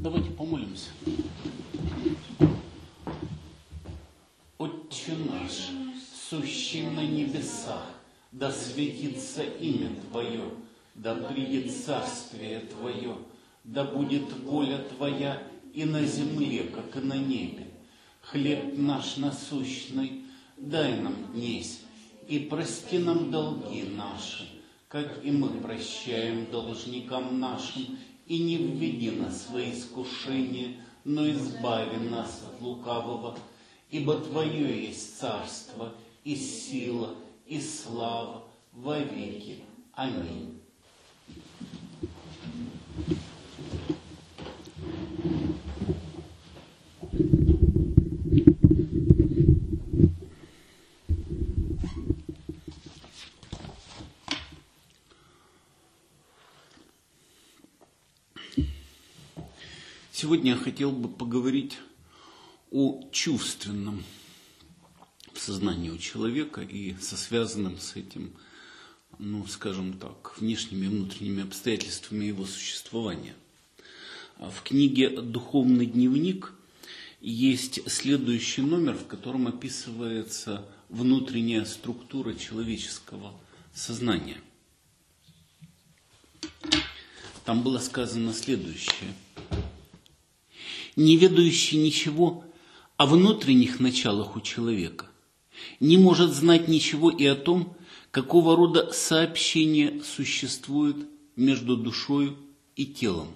Давайте помолимся. Отче наш, сущий на небесах, да светится имя Твое, да придет царствие Твое, да будет воля Твоя и на земле, как и на небе. Хлеб наш насущный дай нам днесь, и прости нам долги наши, как и мы прощаем должникам нашим, и не введи нас во искушение, но избави нас от лукавого. Ибо Твое есть царство, и сила, и слава во веки. Аминь. Сегодня я хотел бы поговорить о чувственном в сознании у человека и со связанным с этим, скажем так, внешними и внутренними обстоятельствами его существования. В книге «Духовный дневник» есть следующий номер, в котором описывается внутренняя структура человеческого сознания. Там было сказано следующее. Не ведающий ничего о внутренних началах у человека не может знать ничего и о том, какого рода сообщение существует между душою и телом.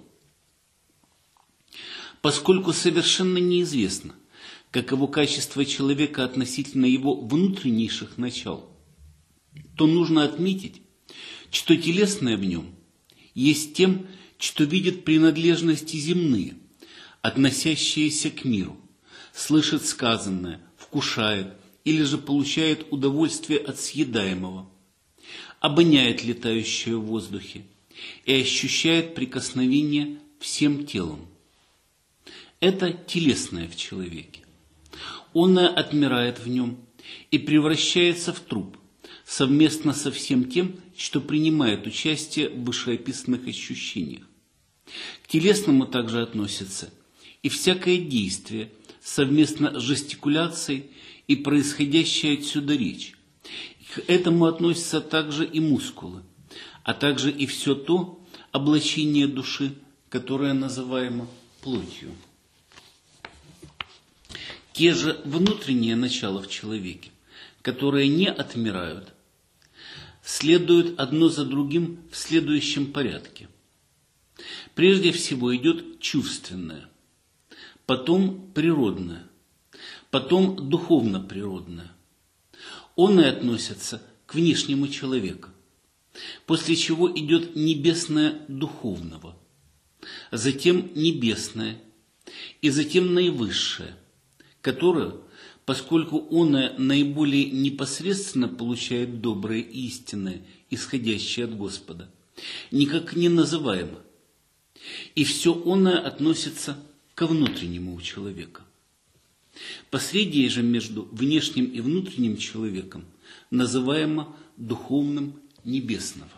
Поскольку совершенно неизвестно, каково качество человека относительно его внутреннейших начал, то нужно отметить, что телесное в нем есть тем, что видит принадлежности земные, относящиеся к миру, слышит сказанное, вкушает или же получает удовольствие от съедаемого, обоняет летающее в воздухе и ощущает прикосновение всем телом. Это телесное в человеке. Оное отмирает в нем и превращается в труп, совместно со всем тем, что принимает участие в вышеописанных ощущениях. К телесному также относится и всякое действие, совместно с жестикуляцией и происходящая отсюда речь. К этому относятся также и мускулы, а также и все то облачение души, которое называемо плотью. Те же внутренние начала в человеке, которые не отмирают, следуют одно за другим в следующем порядке. Прежде всего идет чувственное, потом природное, потом духовно-природное. Оное относится к внешнему человеку, после чего идет небесное духовного, затем небесное и затем наивысшее, которое, поскольку оное наиболее непосредственно получает доброе и истинное, исходящее от Господа, никак не называемо. И все оное относится ко внутреннему у человека. Посредие же между внешним и внутренним человеком называемо духовным небесного.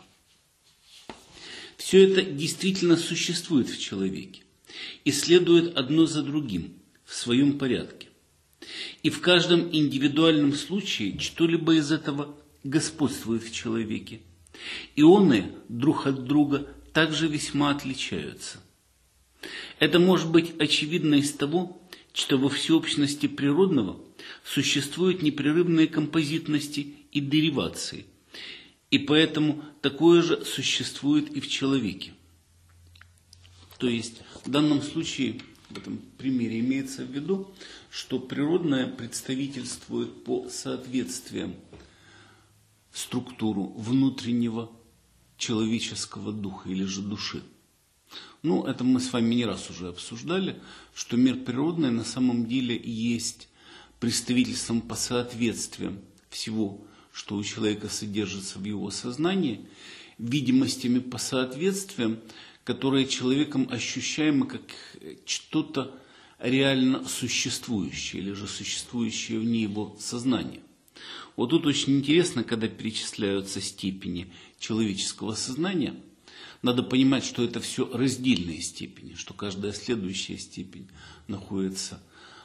Все это действительно существует в человеке и следует одно за другим в своем порядке. И в каждом индивидуальном случае что-либо из этого господствует в человеке. И оные друг от друга также весьма отличаются. Это может быть очевидно из того, что во всеобщности природного существуют непрерывные композитности и деривации, и поэтому такое же существует и в человеке. То есть в данном случае, в этом примере имеется в виду, что природное представительствует по соответствиям структуру внутреннего человеческого духа или же души. Это мы с вами не раз уже обсуждали, что мир природный на самом деле есть представительством по соответствиям всего, что у человека содержится в его сознании, видимостями по соответствиям, которые человеком ощущаемо как что-то реально существующее или же существующее вне его сознания. Вот тут очень интересно, когда перечисляются степени человеческого сознания, надо понимать, что это все раздельные степени, что каждая следующая степень находится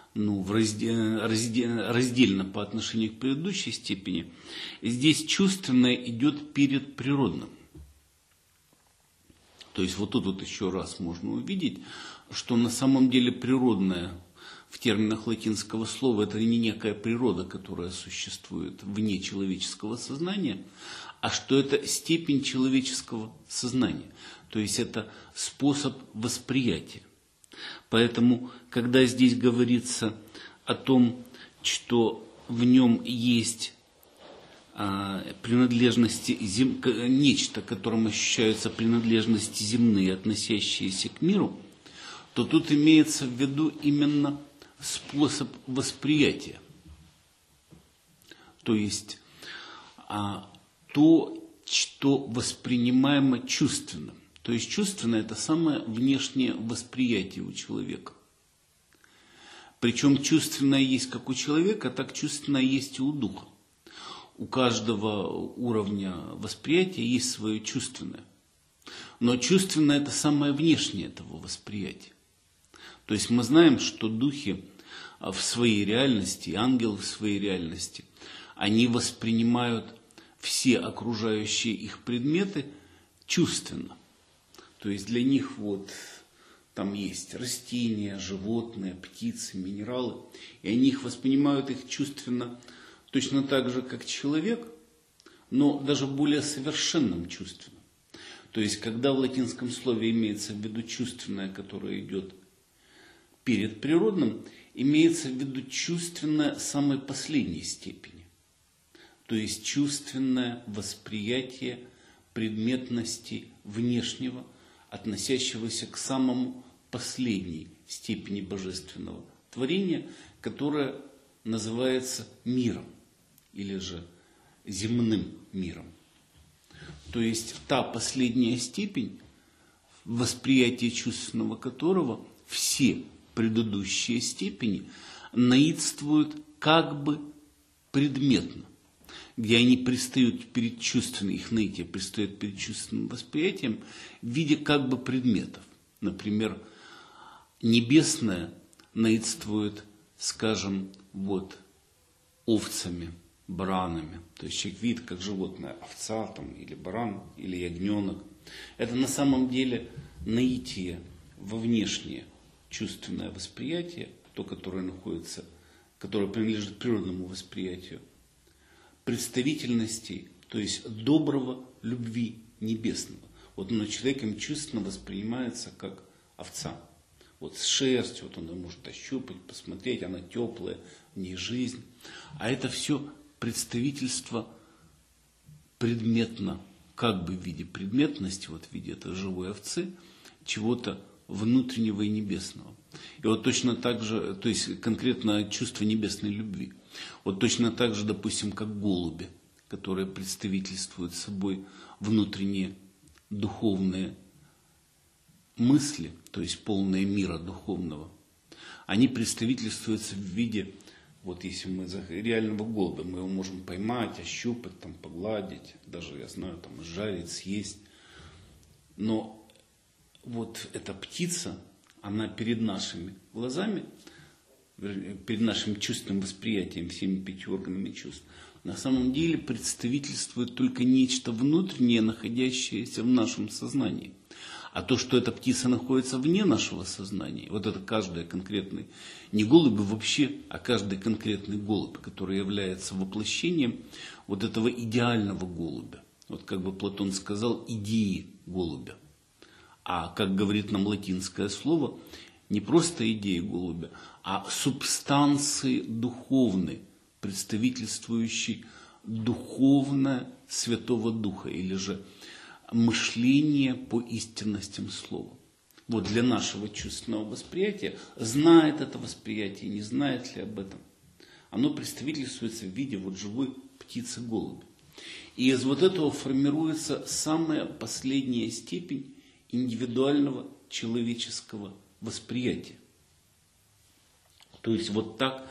раздельно по отношению к предыдущей степени. Здесь чувственное идет перед природным. То есть вот тут вот еще раз можно увидеть, что на самом деле природное в терминах латинского слова это не некая природа, которая существует вне человеческого сознания, а что это степень человеческого сознания. То есть это способ восприятия. Поэтому, когда здесь говорится о том, что в нем есть принадлежности, нечто, которым ощущаются принадлежности земные, относящиеся к миру, то тут имеется в виду именно способ восприятия. То есть то, что воспринимаемо чувственно. То есть чувственное – это самое внешнее восприятие у человека. Причем чувственное есть как у человека, так чувственное есть и у духа. У каждого уровня восприятия есть свое чувственное. Но чувственное – это самое внешнее этого восприятия. То есть мы знаем, что духи в своей реальности, ангелы в своей реальности, они воспринимают все окружающие их предметы чувственно. То есть для них вот там есть растения, животные, птицы, минералы, и они их воспринимают их чувственно точно так же, как человек, но даже более совершенным чувственно. То есть когда в латинском слове имеется в виду чувственное, которое идет перед природным, имеется в виду чувственное самой последней степени. То есть чувственное восприятие предметности внешнего, относящегося к самому последней степени божественного творения, которое называется миром или же земным миром. То есть та последняя степень, восприятие чувственного которого все предыдущие степени наидствуют как бы предметно, где они предстают перед чувственным, их наитие предстает перед чувственным восприятием в виде как бы предметов. Например, небесное наидствует, скажем, вот овцами, баранами. То есть человек видит, как животное, овца там, или баран, или ягненок. Это на самом деле наитие во внешнее чувственное восприятие, то, которое находится, которое принадлежит природному восприятию, представительностей, то есть доброго любви небесного. Вот оно человеком чувственно воспринимается как овца. Вот с шерстью, вот он может ощупать, посмотреть, она теплая, в ней жизнь. А это все представительство предметно, как бы в виде предметности, вот в виде этой живой овцы, чего-то внутреннего и небесного. И вот точно так же, то есть конкретно чувство небесной любви. Вот точно так же, допустим, как голуби, которые представительствуют собой внутренние духовные мысли, то есть полные мира духовного, они представительствуются в виде, вот если мы за реального голубя, мы его можем поймать, ощупать, там, погладить, даже, я знаю, там, жарить, съесть. Но вот эта птица, она перед нашими глазами, перед нашим чувственным восприятием, всеми 5 органами чувств, на самом деле представительствует только нечто внутреннее, находящееся в нашем сознании. А то, что эта птица находится вне нашего сознания, вот это каждый конкретный, не голубь вообще, а каждый конкретный голубь, который является воплощением вот этого идеального голубя. Вот как бы Платон сказал, идеи голубя. А как говорит нам латинское слово, не просто идеи голубя, а субстанции духовной, представительствующей духовное Святого Духа, или же мышление по истинностям слова. Вот для нашего чувственного восприятия, знает это восприятие, не знает ли об этом, оно представительствуется в виде вот живой птицы-голуби. И из вот этого формируется самая последняя степень индивидуального человеческого восприятия. То есть вот так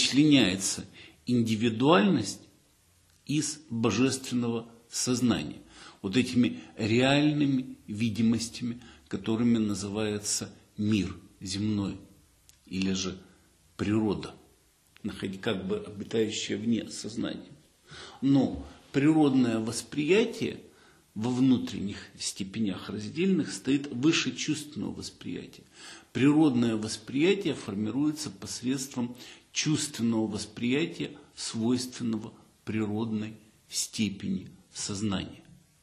вычленяется индивидуальность из божественного сознания. вот этими реальными видимостями, которыми называется мир земной или же природа, как бы обитающая вне сознания. Но природное восприятие во внутренних степенях раздельных стоит выше чувственного восприятия. Природное восприятие формируется посредством чувственного восприятия, свойственного природной степени сознания.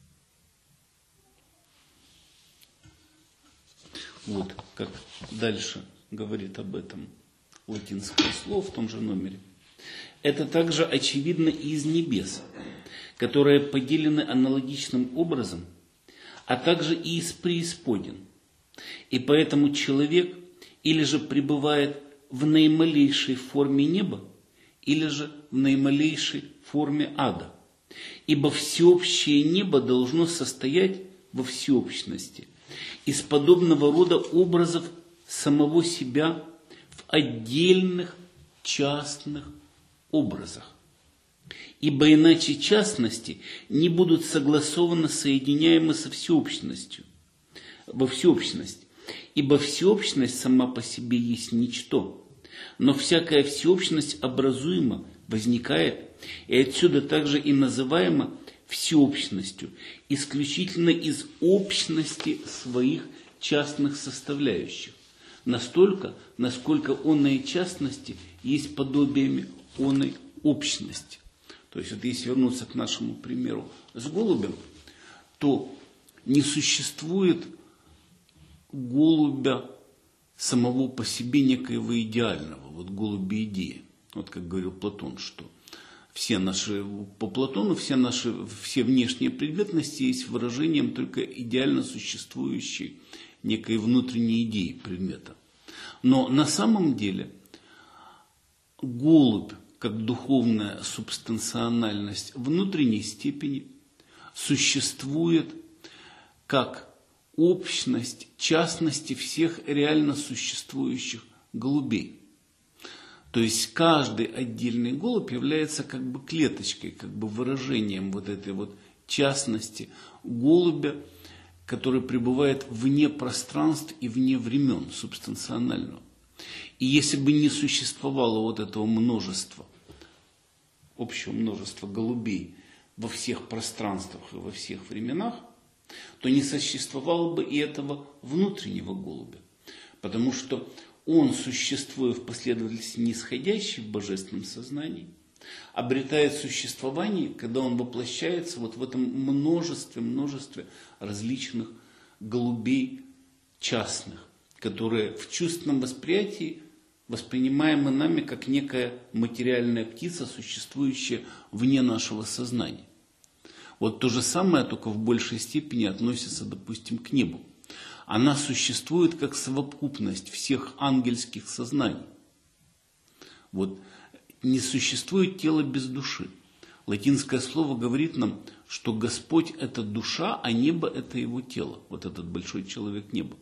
Вот как дальше говорит об этом латинское слово в том же номере. Это также очевидно и из небес, которые поделены аналогичным образом, а также и из преисподин. И поэтому человек или же пребывает в наималейшей форме неба, или же в наималейшей форме ада. Ибо всеобщее небо должно состоять во всеобщности из подобного рода образов самого себя в отдельных частных образах. Ибо иначе частности не будут согласованно соединяемы со всеобщностью, во всеобщность. Ибо всеобщность сама по себе есть ничто, но всякая всеобщность образуема, возникает, и отсюда также и называема всеобщностью, исключительно из общности своих частных составляющих, настолько, насколько оные частности есть подобиями оной общности. То есть, вот если вернуться к нашему примеру с голубем, то не существует голубя самого по себе некоего идеального, вот голуби идеи. Вот как говорил Платон, что по Платону все внешние предметности есть выражением только идеально существующей некой внутренней идеи предмета. Но на самом деле голубь, как духовная субстанциональность внутренней степени, существует как общность частности всех реально существующих голубей. То есть каждый отдельный голубь является как бы клеточкой, как бы выражением вот этой вот частности голубя, который пребывает вне пространств и вне времен субстанционального. И если бы не существовало вот этого множества, общего множества голубей во всех пространствах и во всех временах, то не существовало бы и этого внутреннего голубя. Потому что он, существуя в последовательности нисходящей в божественном сознании, обретает существование, когда он воплощается вот в этом множестве различных голубей частных, которые в чувственном восприятии воспринимаемы нами как некая материальная птица, существующая вне нашего сознания. Вот то же самое, только в большей степени относится, допустим, к небу. Она существует как совокупность всех ангельских сознаний. Вот не существует тело без души. Латинское слово говорит нам, что Господь – это душа, а небо – это его тело. Вот этот большой человек неба.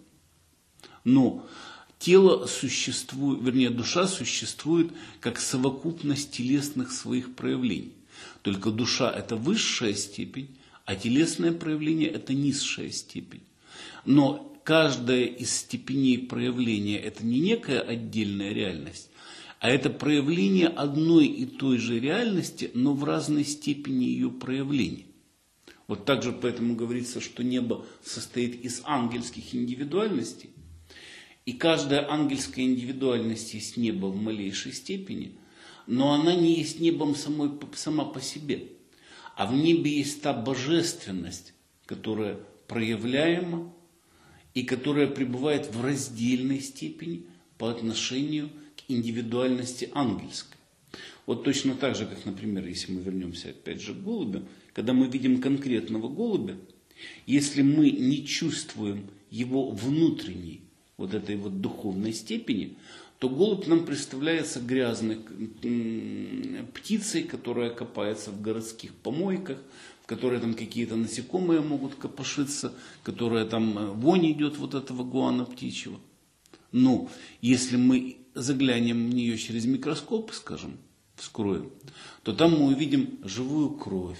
Но тело существует, душа существует как совокупность телесных своих проявлений. Только душа – это высшая степень, а телесное проявление – это низшая степень. Но каждая из степеней проявления – это не некая отдельная реальность, а это проявление одной и той же реальности, но в разной степени ее проявления. Вот также поэтому говорится, что небо состоит из ангельских индивидуальностей, и каждая ангельская индивидуальность есть небо в малейшей степени, но она не есть небом сама по себе. А в небе есть та божественность, которая проявляема и которая пребывает в раздельной степени по отношению к индивидуальности ангельской. Вот точно так же, как, например, если мы вернемся опять же к голубю, когда мы видим конкретного голубя, если мы не чувствуем его внутренней вот этой вот духовной степени, то голубь нам представляется грязной птицей, которая копается в городских помойках, в которой там какие-то насекомые могут копошиться, которая там вонь идет вот этого гуана птичьего. Но если мы заглянем в нее через микроскоп, скажем, вскроем, то там мы увидим живую кровь,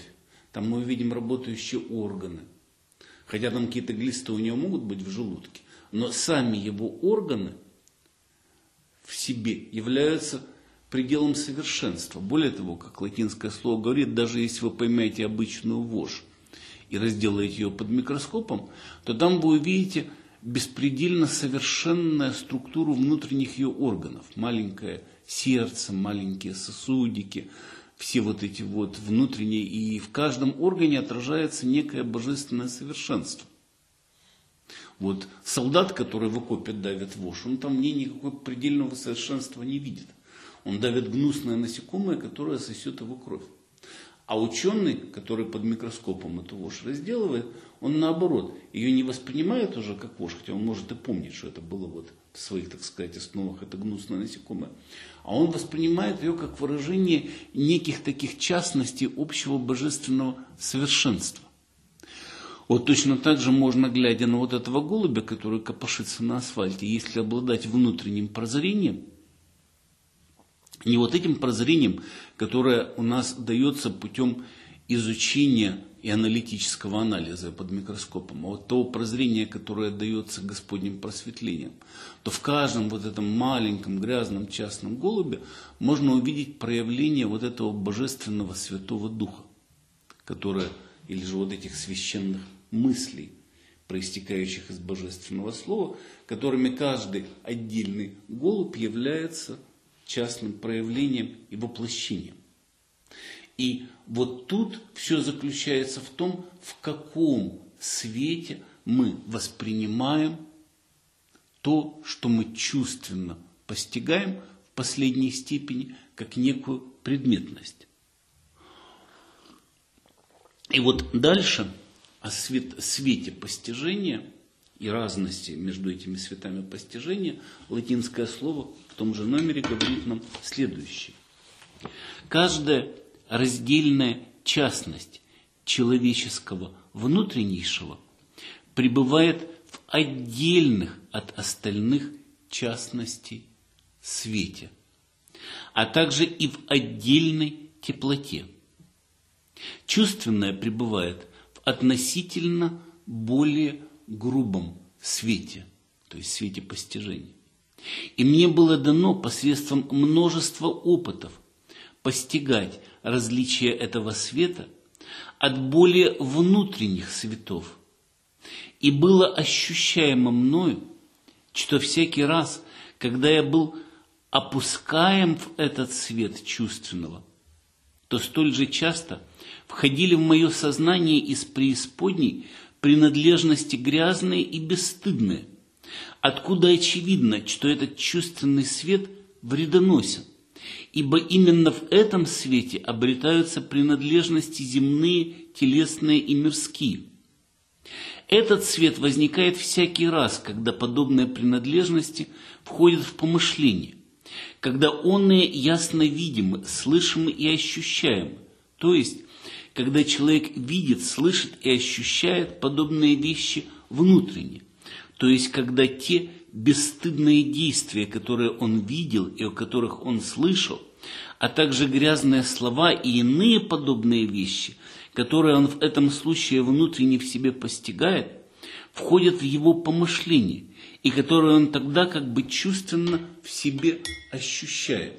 там мы увидим работающие органы. Хотя там какие-то глисты у него могут быть в желудке, но сами его органы в себе являются пределом совершенства. Более того, как латинское слово говорит, даже если вы поймаете обычную вошь и разделаете ее под микроскопом, то там вы увидите беспредельно совершенную структуру внутренних ее органов. Маленькое сердце, маленькие сосудики, все вот эти вот внутренние, и в каждом органе отражается некое божественное совершенство. Вот солдат, который в окопе давит вошь, он там никакого предельного совершенства не видит. Он давит гнусное насекомое, которое сосет его кровь. А ученый, который под микроскопом эту вошь разделывает, он наоборот, ее не воспринимает уже как вошь, хотя он может и помнить, что это было вот в своих, так сказать, основах, это гнусное насекомое. А он воспринимает ее как выражение неких таких частностей общего божественного совершенства. Вот точно так же можно, глядя на вот этого голубя, который копошится на асфальте, если обладать внутренним прозрением, не вот этим прозрением, которое у нас дается путем изучения и аналитического анализа под микроскопом, а вот того прозрения, которое дается Господним просветлением, то в каждом вот этом маленьком грязном частном голубе можно увидеть проявление вот этого божественного Святого Духа, которое, или же вот этих священных мыслей, проистекающих из Божественного Слова, которыми каждый отдельный голубь является частным проявлением и воплощением. И вот тут все заключается в том, в каком свете мы воспринимаем то, что мы чувственно постигаем в последней степени, как некую предметность. И вот дальше о свете постижения и разности между этими светами постижения латинское слово в том же номере говорит нам следующее. Каждая раздельная частность человеческого внутреннейшего пребывает в отдельных от остальных частностей свете, а также и в отдельной теплоте. Чувственное пребывает в относительно более грубом свете, то есть свете постижения. И мне было дано посредством множества опытов постигать различия этого света от более внутренних светов. И было ощущаемо мною, что всякий раз, когда я был опускаем в этот свет чувственного, то столь же часто входили в мое сознание из преисподней принадлежности грязные и бесстыдные, откуда очевидно, что этот чувственный свет вредоносен, ибо именно в этом свете обретаются принадлежности земные, телесные и мирские. Этот свет возникает всякий раз, когда подобные принадлежности входят в помышление, когда онные ясно видимы, слышимы и ощущаемы, то есть, когда человек видит, слышит и ощущает подобные вещи внутренне, то есть, когда те бесстыдные действия, которые он видел и о которых он слышал, а также грязные слова и иные подобные вещи, которые он в этом случае внутренне в себе постигает, входят в его помышление, и которые он тогда как бы чувственно в себе ощущает.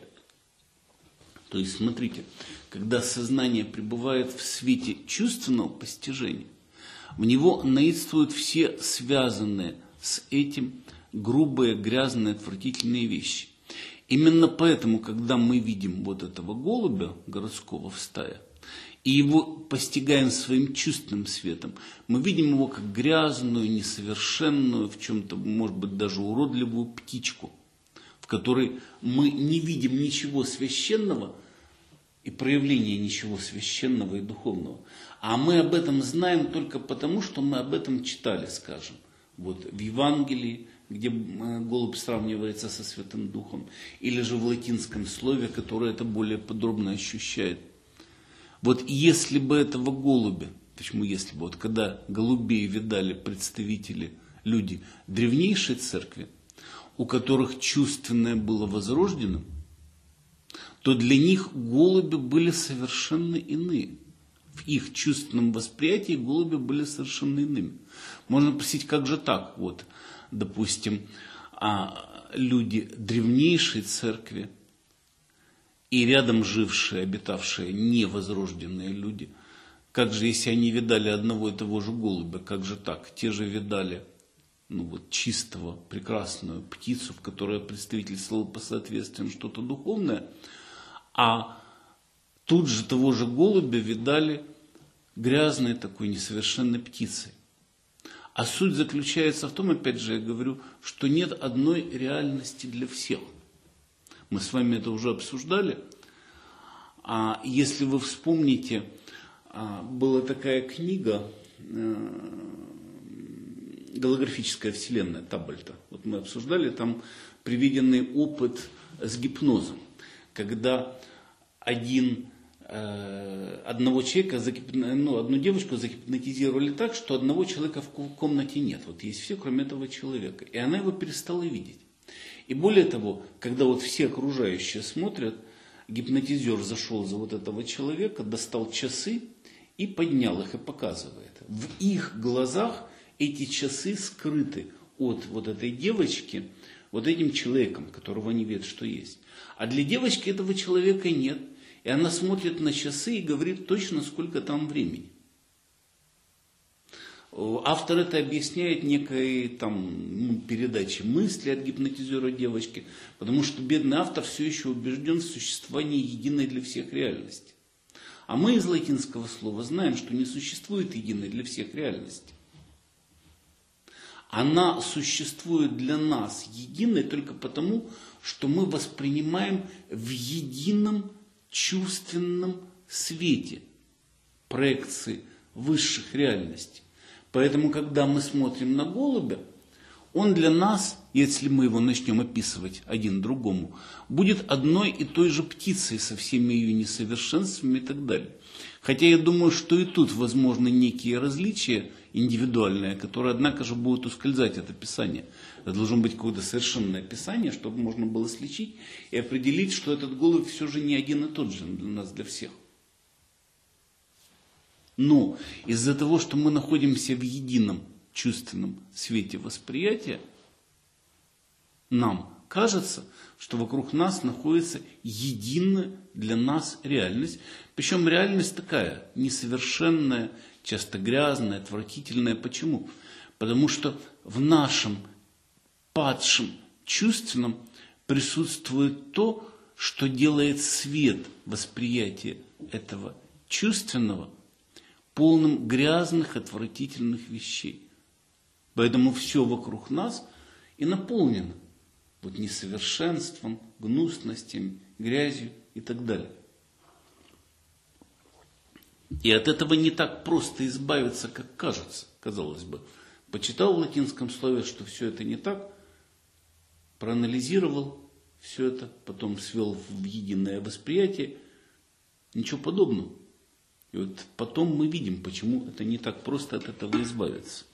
То есть, смотрите, когда сознание пребывает в свете чувственного постижения, в него наидствуют все связанные с этим грубые, грязные, отвратительные вещи. Именно поэтому, когда мы видим вот этого голубя городского в стае, и его постигаем своим чувственным светом, мы видим его как грязную, несовершенную, в чем-то, может быть, даже уродливую птичку, в которой мы не видим ничего священного и проявления ничего священного и духовного. А мы об этом знаем только потому, что мы об этом читали, скажем, вот в Евангелии, где голубь сравнивается со Святым Духом, или же в латинском слове, которое это более подробно ощущает. Вот если бы этого голубя, почему если бы, вот когда голубей видали представители, люди древнейшей церкви, у которых чувственное было возрожденным, то для них голуби были совершенно иные. в их чувственном восприятии голуби были совершенно иными. Можно спросить, как же так? Вот, допустим, люди древнейшей церкви и рядом жившие, обитавшие невозрожденные люди, как же, если они видали одного и того же голубя, как же так? Те же видали чистого, прекрасную птицу, в которой представительствовало по соответствиям что-то духовное, а тут же того же голубя видали грязной такой несовершенной птицей. А суть заключается в том, опять же я говорю, что нет одной реальности для всех. Мы с вами это уже обсуждали. А если вы вспомните, была такая книга «Голографическая вселенная» Таббальта. Вот мы обсуждали там приведенный опыт с гипнозом, когда одного человека, одну девушку загипнотизировали так, что одного человека в комнате нет. Вот есть все, кроме этого человека. И она его перестала видеть. И более того, когда вот все окружающие смотрят, гипнотизер зашел за вот этого человека, достал часы и поднял их и показывает. В их глазах эти часы скрыты от вот этой девочки, вот этим человеком, которого они видят, что есть. А для девочки этого человека нет. И она смотрит на часы и говорит точно, сколько там времени. Автор это объясняет некой передачей мысли от гипнотизера девочки, потому что бедный автор все еще убежден в существовании единой для всех реальности. А мы из латинского слова знаем, что не существует единой для всех реальности. Она существует для нас единой только потому, что мы воспринимаем в едином чувственном свете проекции высших реальностей. Поэтому, когда мы смотрим на голубя, он для нас, если мы его начнем описывать один другому, будет одной и той же птицей со всеми ее несовершенствами и так далее. Хотя я думаю, что и тут возможны некие различия индивидуальные, которые, однако же, будут ускользать от описания. Это должно быть какое-то совершенное описание, чтобы можно было сличить и определить, что этот голубь все же не один и тот же для нас, для всех. Но из-за того, что мы находимся в едином чувственном свете восприятия, нам кажется, что вокруг нас находится единая для нас реальность. Причем реальность такая, несовершенная, часто грязная, отвратительная. Почему? Потому что в нашем падшем чувственном присутствует то, что делает свет восприятия этого чувственного полным грязных, отвратительных вещей. Поэтому все вокруг нас и наполнено несовершенством, гнусностями, грязью и так далее. И от этого не так просто избавиться, как кажется, казалось бы. Почитал в латинском слове, что все это не так, проанализировал все это, потом свел в единое восприятие. Ничего подобного. И вот потом мы видим, почему это не так просто от этого избавиться.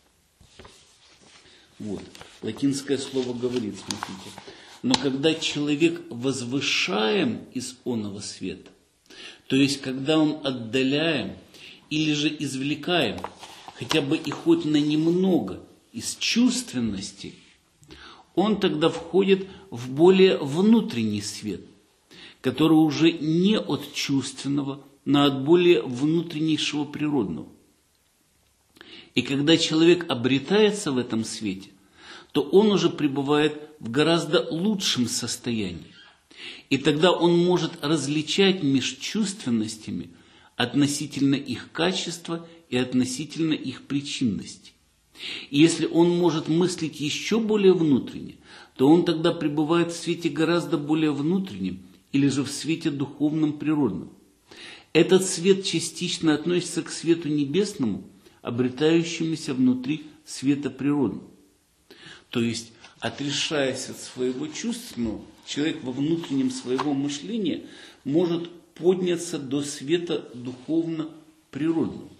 Вот. Латинское слово говорит, смотрите. Но когда человек возвышаем из оного света, то есть когда он отдаляем или же извлекаем хотя бы и хоть на немного из чувственности, он тогда входит в более внутренний свет, который уже не от чувственного, но от более внутреннейшего природного. И когда человек обретается в этом свете, то он уже пребывает в гораздо лучшем состоянии. И тогда он может различать между чувственностями относительно их качества и относительно их причинности. И если он может мыслить еще более внутренне, то он тогда пребывает в свете гораздо более внутреннем или же в свете духовном природном. Этот свет частично относится к свету небесному, обретающемуся внутри света природного. То есть, отрешаясь от своего чувственного, человек во внутреннем своего мышления может подняться до света духовно-природного.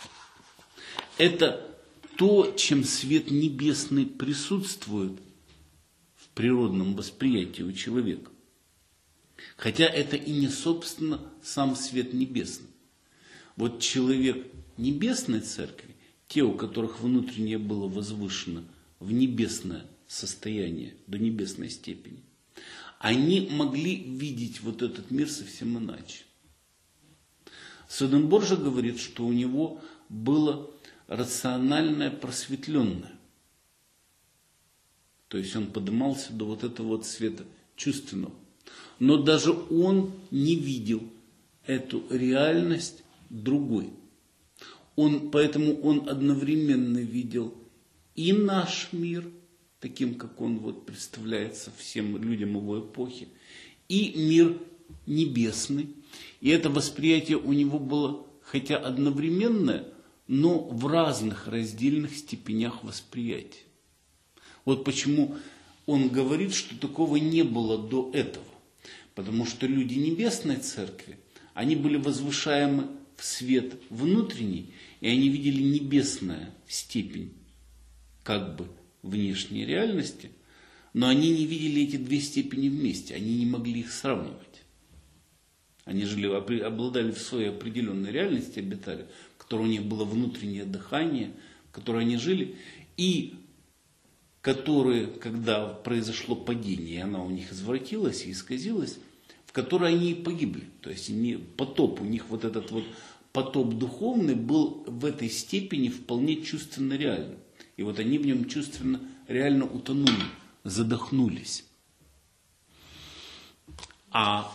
Это то, чем свет небесный присутствует в природном восприятии у человека. Хотя это и не, собственно, сам свет небесный. Вот человек небесной церкви, те, у которых внутреннее было возвышено в небесное состояние, до небесной степени, они могли видеть вот этот мир совсем иначе. Светондорф же говорит, что у него было рациональное, просветленное. То есть он поднимался до вот этого вот света чувственного. Но даже он не видел эту реальность другой. Поэтому он одновременно видел и наш мир, таким, как он вот представляется всем людям его эпохи, и мир небесный. И это восприятие у него было, хотя одновременное, но в разных раздельных степенях восприятия. Вот почему он говорит, что такого не было до этого. Потому что люди небесной церкви, они были возвышаемы в свет внутренний, и они видели небесную степень как бы внешней реальности, но они не видели эти две степени вместе, они не могли их сравнивать. Они обладали в своей определенной реальности, обитали, в которой у них было внутреннее дыхание, в которой они жили, и которые, когда произошло падение, и она у них извратилась и исказилась, в которой они и погибли. То есть потоп, у них вот этот вот потоп духовный был в этой степени вполне чувственно реальным. И вот они в нем чувственно реально утонули, задохнулись. А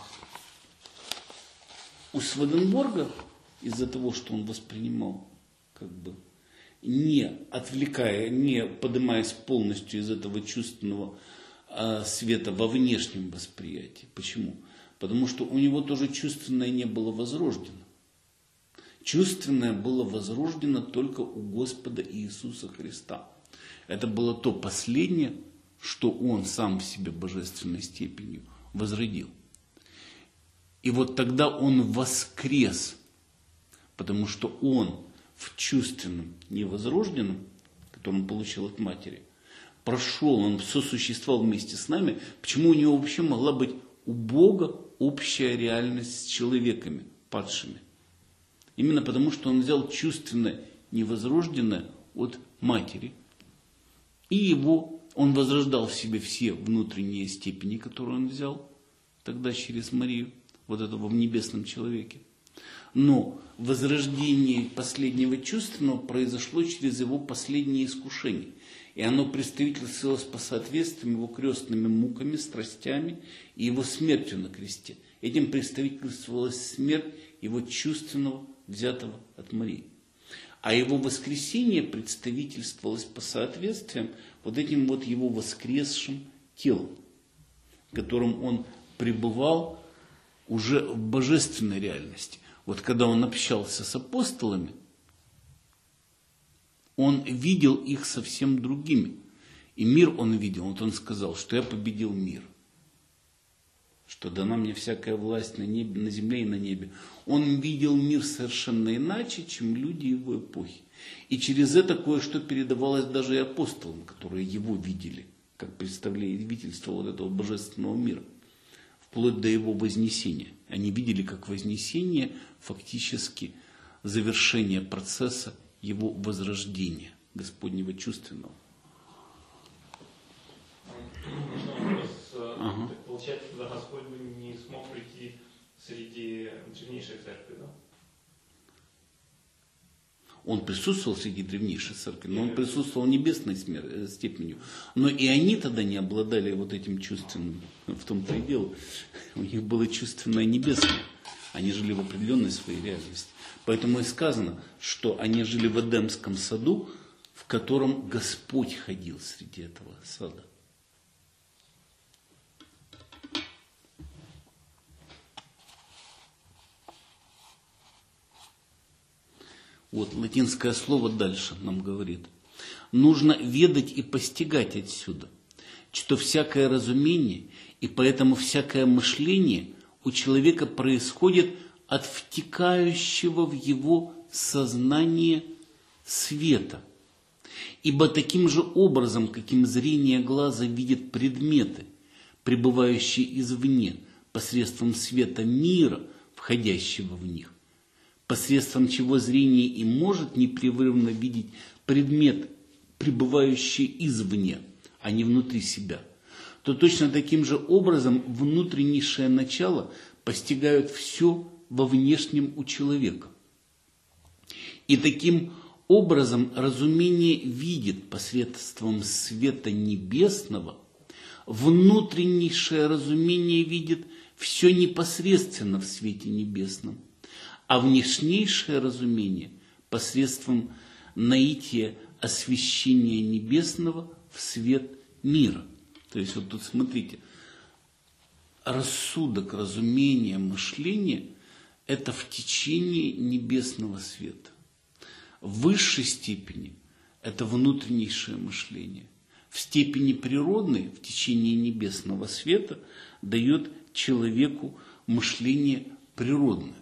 у Сведенборга, из-за того, что он воспринимал, как бы, не отвлекая, не поднимаясь полностью из этого чувственного света во внешнем восприятии. Почему? Потому что у него тоже чувственное не было возрождено. Чувственное было возрождено только у Господа Иисуса Христа. Это было то последнее, что Он сам в себе божественной степенью возродил. И вот тогда Он воскрес, потому что Он в чувственном невозрожденном, который Он получил от матери, прошел, Он сосуществовал вместе с нами. Почему у Него вообще могла быть у Бога общая реальность с человеками, падшими? Именно потому, что он взял чувственное, невозрожденное от матери. И он возрождал в себе все внутренние степени, которые он взял тогда через Марию, вот этого в небесном человеке. Но возрождение последнего чувственного произошло через его последнее искушение. И оно представительствовалось по соответствиям его крестными муками, страстями и его смертью на кресте. Этим представительствовалась смерть его чувственного, взятого от Марии. А его воскресение представительствовалось по соответствиям вот этим вот его воскресшим телом, в котором он пребывал уже в божественной реальности. Вот когда он общался с апостолами, он видел их совсем другими. И мир он видел. Вот он сказал, что я победил мир. Что дана мне всякая власть на небе, на земле и на небе. Он видел мир совершенно иначе, чем люди его эпохи. И через это кое-что передавалось даже и апостолам, которые его видели, как представительство вот этого божественного мира, вплоть до его вознесения. Они видели как вознесение фактически завершение процесса его возрождения, Господнего чувственного. Ага. Так получается, тогда Господь бы не смог прийти среди древнейшей церкви, да? Он присутствовал среди древнейшей церкви, но он присутствовал небесной степенью. Но и они тогда не обладали вот этим чувственным, в том-то и дело. У них было чувственное небесное. Они жили в определенной своей реальности. Поэтому и сказано, что они жили в Эдемском саду, в котором Господь ходил среди этого сада. Вот латинское слово дальше нам говорит. Нужно ведать и постигать отсюда, что всякое разумение и поэтому всякое мышление у человека происходит от втекающего в его сознание света. Ибо таким же образом, каким зрение глаза видит предметы, пребывающие извне, посредством света мира, входящего в них, посредством чего зрение и может непрерывно видеть предмет, пребывающий извне, а не внутри себя, то точно таким же образом внутреннейшее начало постигают все во внешнем у человека. И таким образом разумение видит посредством света небесного, внутреннейшее разумение видит все непосредственно в свете небесном, а внешнейшее разумение посредством наития освещения небесного в свет мира. То есть вот тут смотрите, рассудок, разумение, мышление – это в течение небесного света. В высшей степени это внутреннейшее мышление. В степени природной, в течение небесного света, дает человеку мышление природное.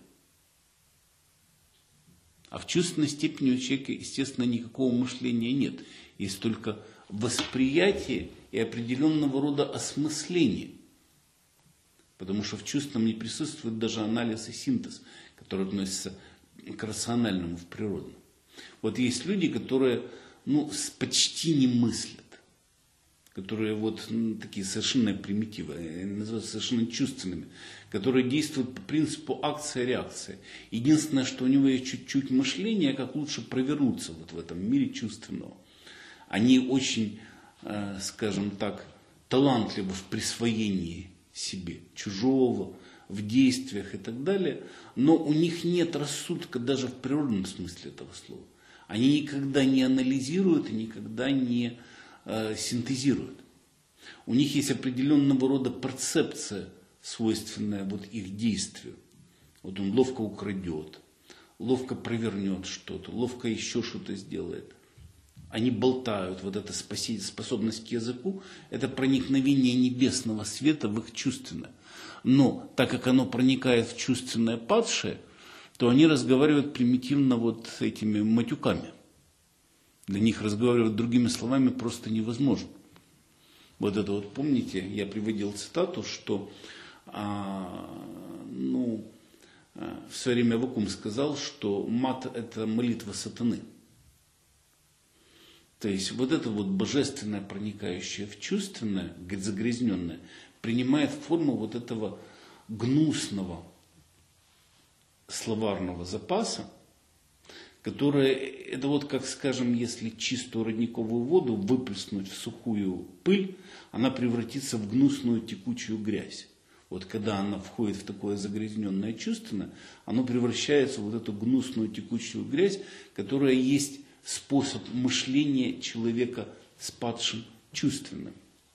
А в чувственной степени у человека, естественно, никакого мышления нет. Есть только восприятие и определенного рода осмысление. Потому что в чувственном не присутствует даже анализ и синтез, который относится к рациональному в природном. Вот есть люди, которые почти не мыслят, которые такие совершенно примитивы, называются совершенно чувственными, которые действуют по принципу акция-реакция. Единственное, что у него есть чуть-чуть мышления, как лучше провернуться в этом мире чувственного. Они очень, скажем так, талантливы в присвоении себе чужого, в действиях и так далее, но у них нет рассудка даже в природном смысле этого слова. Они никогда не анализируют и никогда не синтезируют. У них есть определенного рода перцепция, свойственная их действию. Вот он ловко украдет, ловко провернет что-то, ловко еще что-то сделает. Они болтают, эта способность к языку, это проникновение небесного света в их чувственное. Но так как оно проникает в чувственное падшее, то они разговаривают примитивно этими матюками. Для них разговаривать другими словами просто невозможно. Помните, я приводил цитату, что в свое время Аввакум сказал, что мат – это молитва сатаны. То есть это божественное, проникающее в чувственное, загрязненное, принимает форму этого гнусного словарного запаса, которое, это как, скажем, если чистую родниковую воду выплеснуть в сухую пыль, она превратится в гнусную текучую грязь. Когда она входит в такое загрязненное чувственное, оно превращается в эту гнусную текучую грязь, которая есть способ мышления человека с падшим чувственным.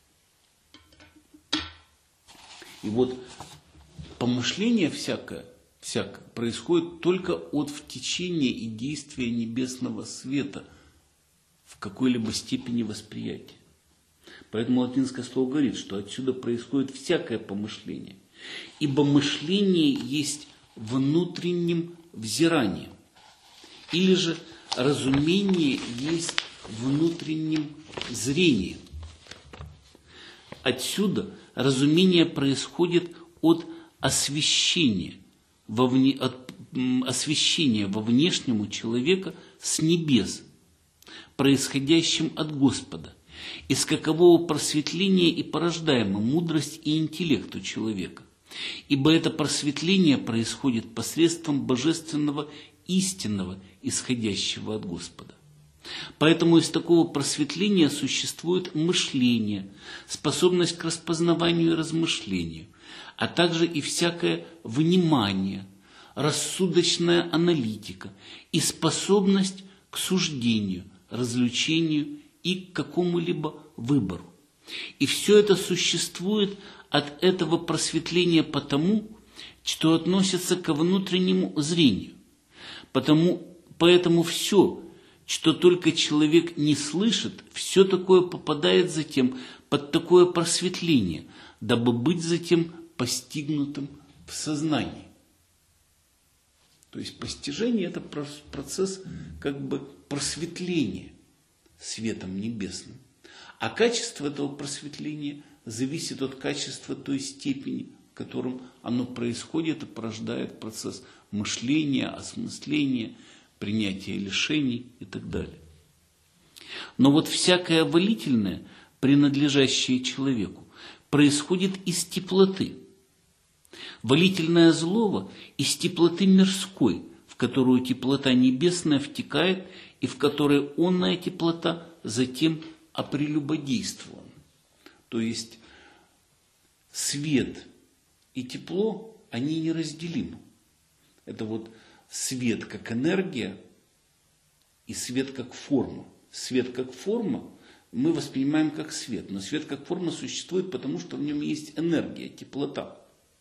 И помышление всякое происходит только от втечения и действия небесного света в какой-либо степени восприятия. Поэтому латинское слово говорит, что отсюда происходит всякое помышление. Ибо мышление есть внутренним взиранием. Или же разумение есть внутренним зрением. Отсюда разумение происходит от освещения во внешнем у человека с небес, происходящим от Господа, из какового просветления и порождаема мудрость и интеллект у человека. Ибо это просветление происходит посредством божественного истинного, исходящего от Господа. Поэтому из такого просветления существует мышление, способность к распознаванию и размышлению, а также и всякое внимание, рассудочная аналитика и способность к суждению, развлечению и к какому-либо выбору. И все это существует от этого просветления потому, что относится ко внутреннему зрению. Поэтому все, что только человек не слышит, все такое попадает затем под такое просветление, дабы быть затем постигнутым в сознании. То есть постижение – это процесс просветления светом небесным. А качество этого просветления зависит от качества той степени которым оно происходит и порождает процесс мышления, осмысления, принятия решений и так далее. Но вот всякое волительное, принадлежащее человеку, происходит из теплоты. Волительное злово из теплоты мирской, в которую теплота небесная втекает и в которой онная теплота затем опрелюбодействована. То есть свет и тепло, они неразделимы. Это вот свет как энергия и свет как форма. Свет как форма мы воспринимаем как свет, но свет как форма существует, потому что в нем есть энергия, теплота.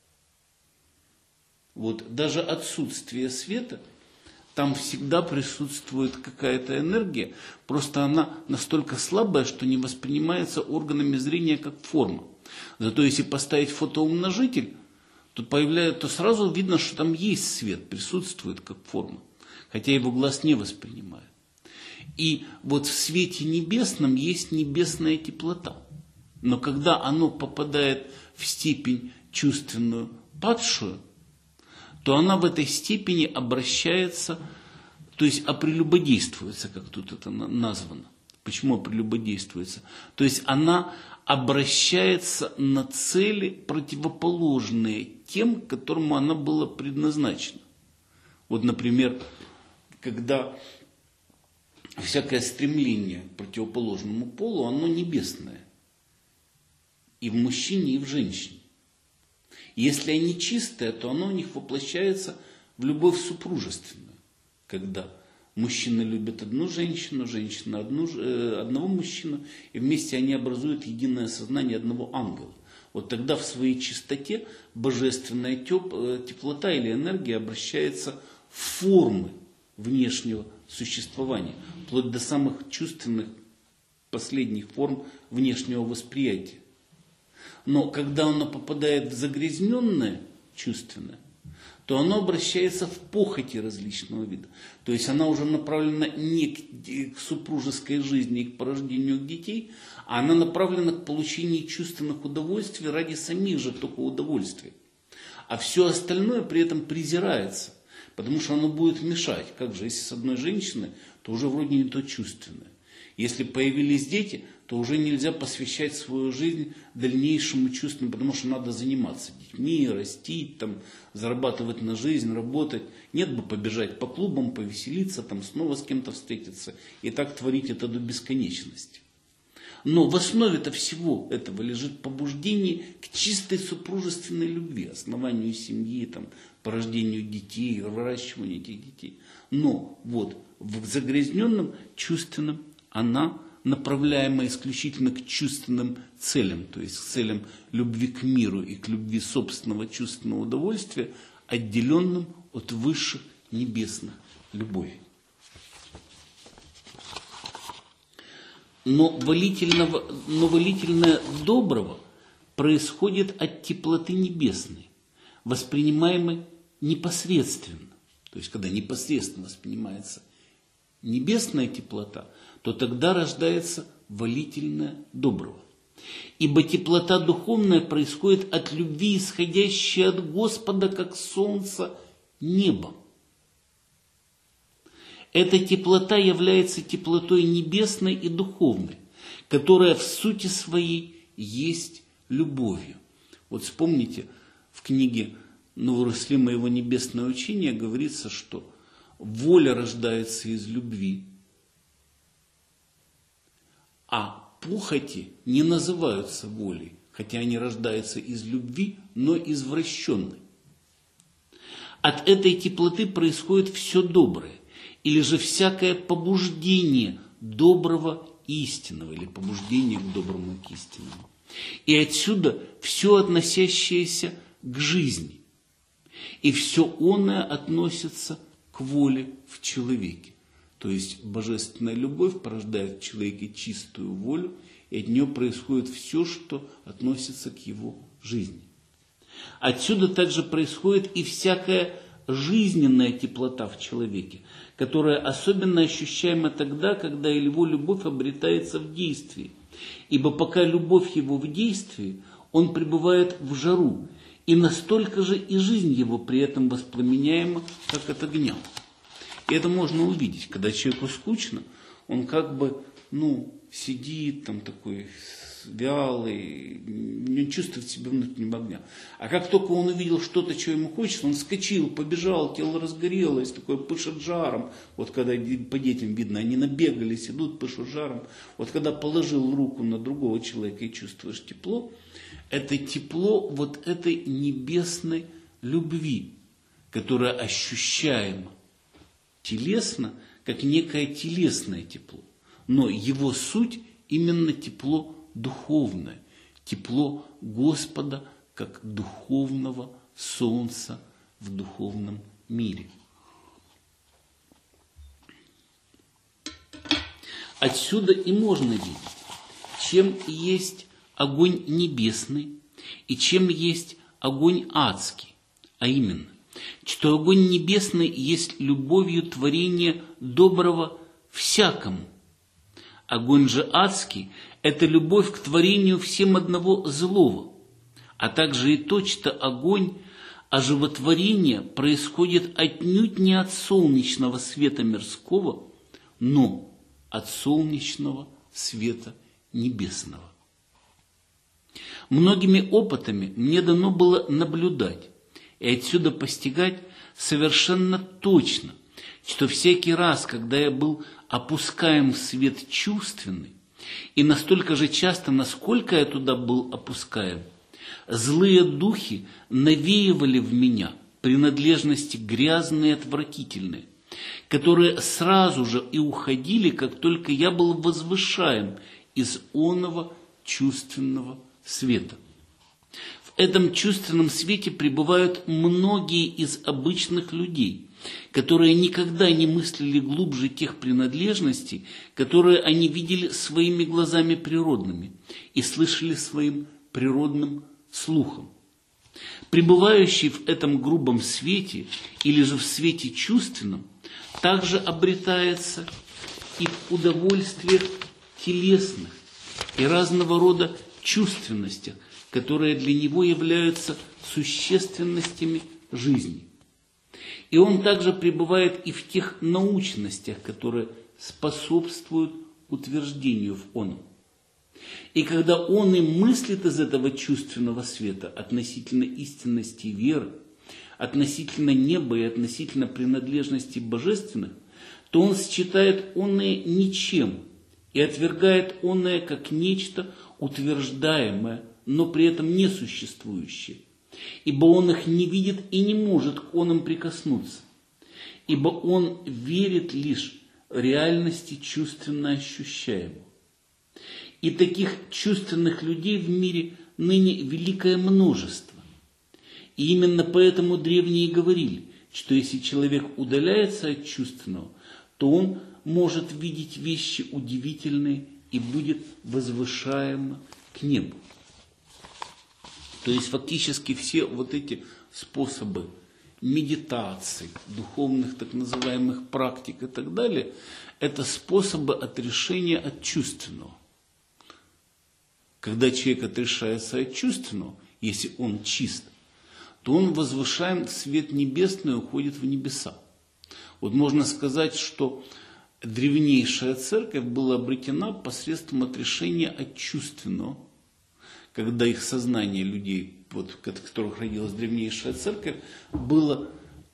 Вот даже отсутствие света, там всегда присутствует какая-то энергия, просто она настолько слабая, что не воспринимается органами зрения как форма. Зато если поставить фотоумножитель, то сразу видно, что там есть свет, присутствует как форма, хотя его глаз не воспринимает. И вот в свете небесном есть небесная теплота. Но когда оно попадает в степень чувственную падшую, то она в этой степени обращается, то есть опрелюбодействуется, как тут это названо. Почему опрелюбодействуется? То есть она обращается на цели, противоположные тем, к которому она была предназначена. Вот, например, когда всякое стремление к противоположному полу, оно небесное. И в мужчине, и в женщине. Если они чистые, то оно у них воплощается в любовь супружественную. Когда мужчина любит одну женщину, женщина одного мужчину, и вместе они образуют единое сознание одного ангела. Вот тогда в своей чистоте божественная теплота или энергия обращается в формы внешнего существования, вплоть до самых чувственных последних форм внешнего восприятия. Но когда оно попадает в загрязненное чувственное, то оно обращается в похоти различного вида. То есть она уже направлена не к супружеской жизни и к порождению детей, а она направлена к получению чувственных удовольствий ради самих же только удовольствий. А все остальное при этом презирается, потому что оно будет мешать. Как же, если с одной женщиной, то уже вроде не то чувственное. Если появились дети, то уже нельзя посвящать свою жизнь дальнейшему чувству, потому что надо заниматься детьми, растить, там, зарабатывать на жизнь, работать. Нет бы побежать по клубам, повеселиться, там, снова с кем-то встретиться и так творить это до бесконечности. Но в основе-то всего этого лежит побуждение к чистой супружественной любви, основанию семьи, там, порождению детей, выращиванию этих детей. Но вот в загрязненном чувственном она направляема исключительно к чувственным целям, то есть к целям любви к миру и к любви собственного чувственного удовольствия, отделенным от высших небесных любовей. Но волительное доброго происходит от теплоты небесной, воспринимаемой непосредственно. То есть, когда непосредственно воспринимается небесная теплота, то тогда рождается волительное доброго. Ибо теплота духовная происходит от любви, исходящей от Господа, как солнце небом. Эта теплота является теплотой небесной и духовной, которая в сути своей есть любовью. Вот вспомните, в книге Нур-Ислима «Его небесное учение» говорится, что воля рождается из любви, а похоти не называются волей, хотя они рождаются из любви, но извращенной. От этой теплоты происходит все доброе, или же всякое побуждение доброго истинного, или побуждение к доброму и к истинному. И отсюда все относящееся к жизни, и все оное относится к воле в человеке. То есть божественная любовь порождает в человеке чистую волю, и от нее происходит все, что относится к его жизни. Отсюда также происходит и всякая жизненная теплота в человеке, которая особенно ощущаема тогда, когда его любовь обретается в действии. Ибо пока любовь его в действии, он пребывает в жару, и настолько же и жизнь его при этом воспламеняема, как от огня. И это можно увидеть, когда человеку скучно, он как бы, сидит там такой вялый, не чувствует себя внутреннего огня. А как только он увидел что-то, что ему хочется, он вскочил, побежал, тело разгорелось, такое пышет жаром. Вот когда по детям видно, они набегались, идут, пышут жаром. Вот когда положил руку на другого человека и чувствуешь тепло, это тепло вот этой небесной любви, которая ощущаема телесно, как некое телесное тепло. Но его суть именно тепло духовное, тепло Господа, как духовного солнца в духовном мире. Отсюда и можно видеть, чем есть огонь небесный и чем есть огонь адский, а именно, что огонь небесный есть любовью творения доброго всякому. Огонь же адский – это любовь к творению всем одного злого, а также и то, что огонь оживотворения происходит отнюдь не от солнечного света мирского, но от солнечного света небесного. Многими опытами мне дано было наблюдать и отсюда постигать совершенно точно, что всякий раз, когда я был опускаем в свет чувственный, и настолько же часто, насколько я туда был опускаем, злые духи навеивали в меня принадлежности грязные и отвратительные, которые сразу же и уходили, как только я был возвышаем из оного чувственного света. В этом чувственном свете пребывают многие из обычных людей, которые никогда не мыслили глубже тех принадлежностей, которые они видели своими глазами природными и слышали своим природным слухом. Пребывающий в этом грубом свете или же в свете чувственном также обретается и в удовольствиях телесных и разного рода чувственностях, которые для него являются существенностями жизни. И он также пребывает и в тех научностях, которые способствуют утверждению в оном. И когда он и мыслит из этого чувственного света относительно истинности веры, относительно неба и относительно принадлежности божественных, то он считает оное ничем и отвергает оное как нечто утверждаемое, но при этом несуществующее. Ибо он их не видит и не может к оным прикоснуться, ибо он верит лишь реальности чувственно ощущаемого. И таких чувственных людей в мире ныне великое множество. И именно поэтому древние говорили, что если человек удаляется от чувственного, то он может видеть вещи удивительные и будет возвышаем к небу. То есть фактически все вот эти способы медитации, духовных так называемых практик и так далее, это способы отрешения от чувственного. Когда человек отрешается от чувственного, если он чист, то он возвышаем в свет небесный и уходит в небеса. Вот можно сказать, что древнейшая церковь была обретена посредством отрешения от чувственного, когда их сознание людей, от которых родилась древнейшая церковь, было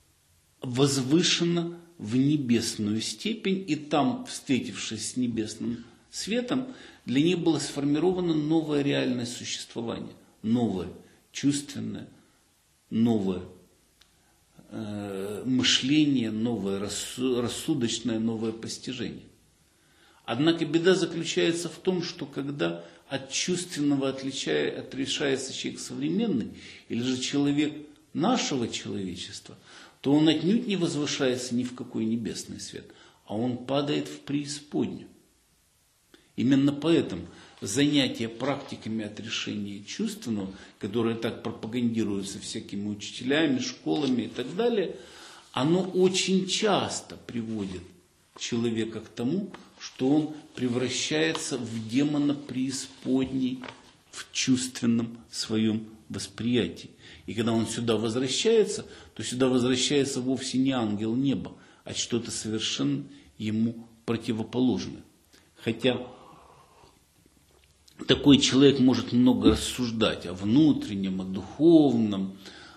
возвышено в небесную степень, и там, встретившись с небесным светом, для них было сформировано новое реальное существование, новое, чувственное, новое мышление, новое рассудочное, новое постижение. Однако беда заключается в том, что когда от чувственного отрешается человек современный, или же человек нашего человечества, то он отнюдь не возвышается ни в какой небесный свет, а он падает в преисподнюю. Именно поэтому занятия практиками отрешения чувственного, которые так пропагандируются всякими учителями, школами и так далее, оно очень часто приводит человека к тому, что он превращается в демона преисподней в чувственном своем восприятии. И когда он сюда возвращается, то сюда возвращается вовсе не ангел неба, а что-то совершенно ему противоположное. Хотя такой человек может много рассуждать о внутреннем, о духовном,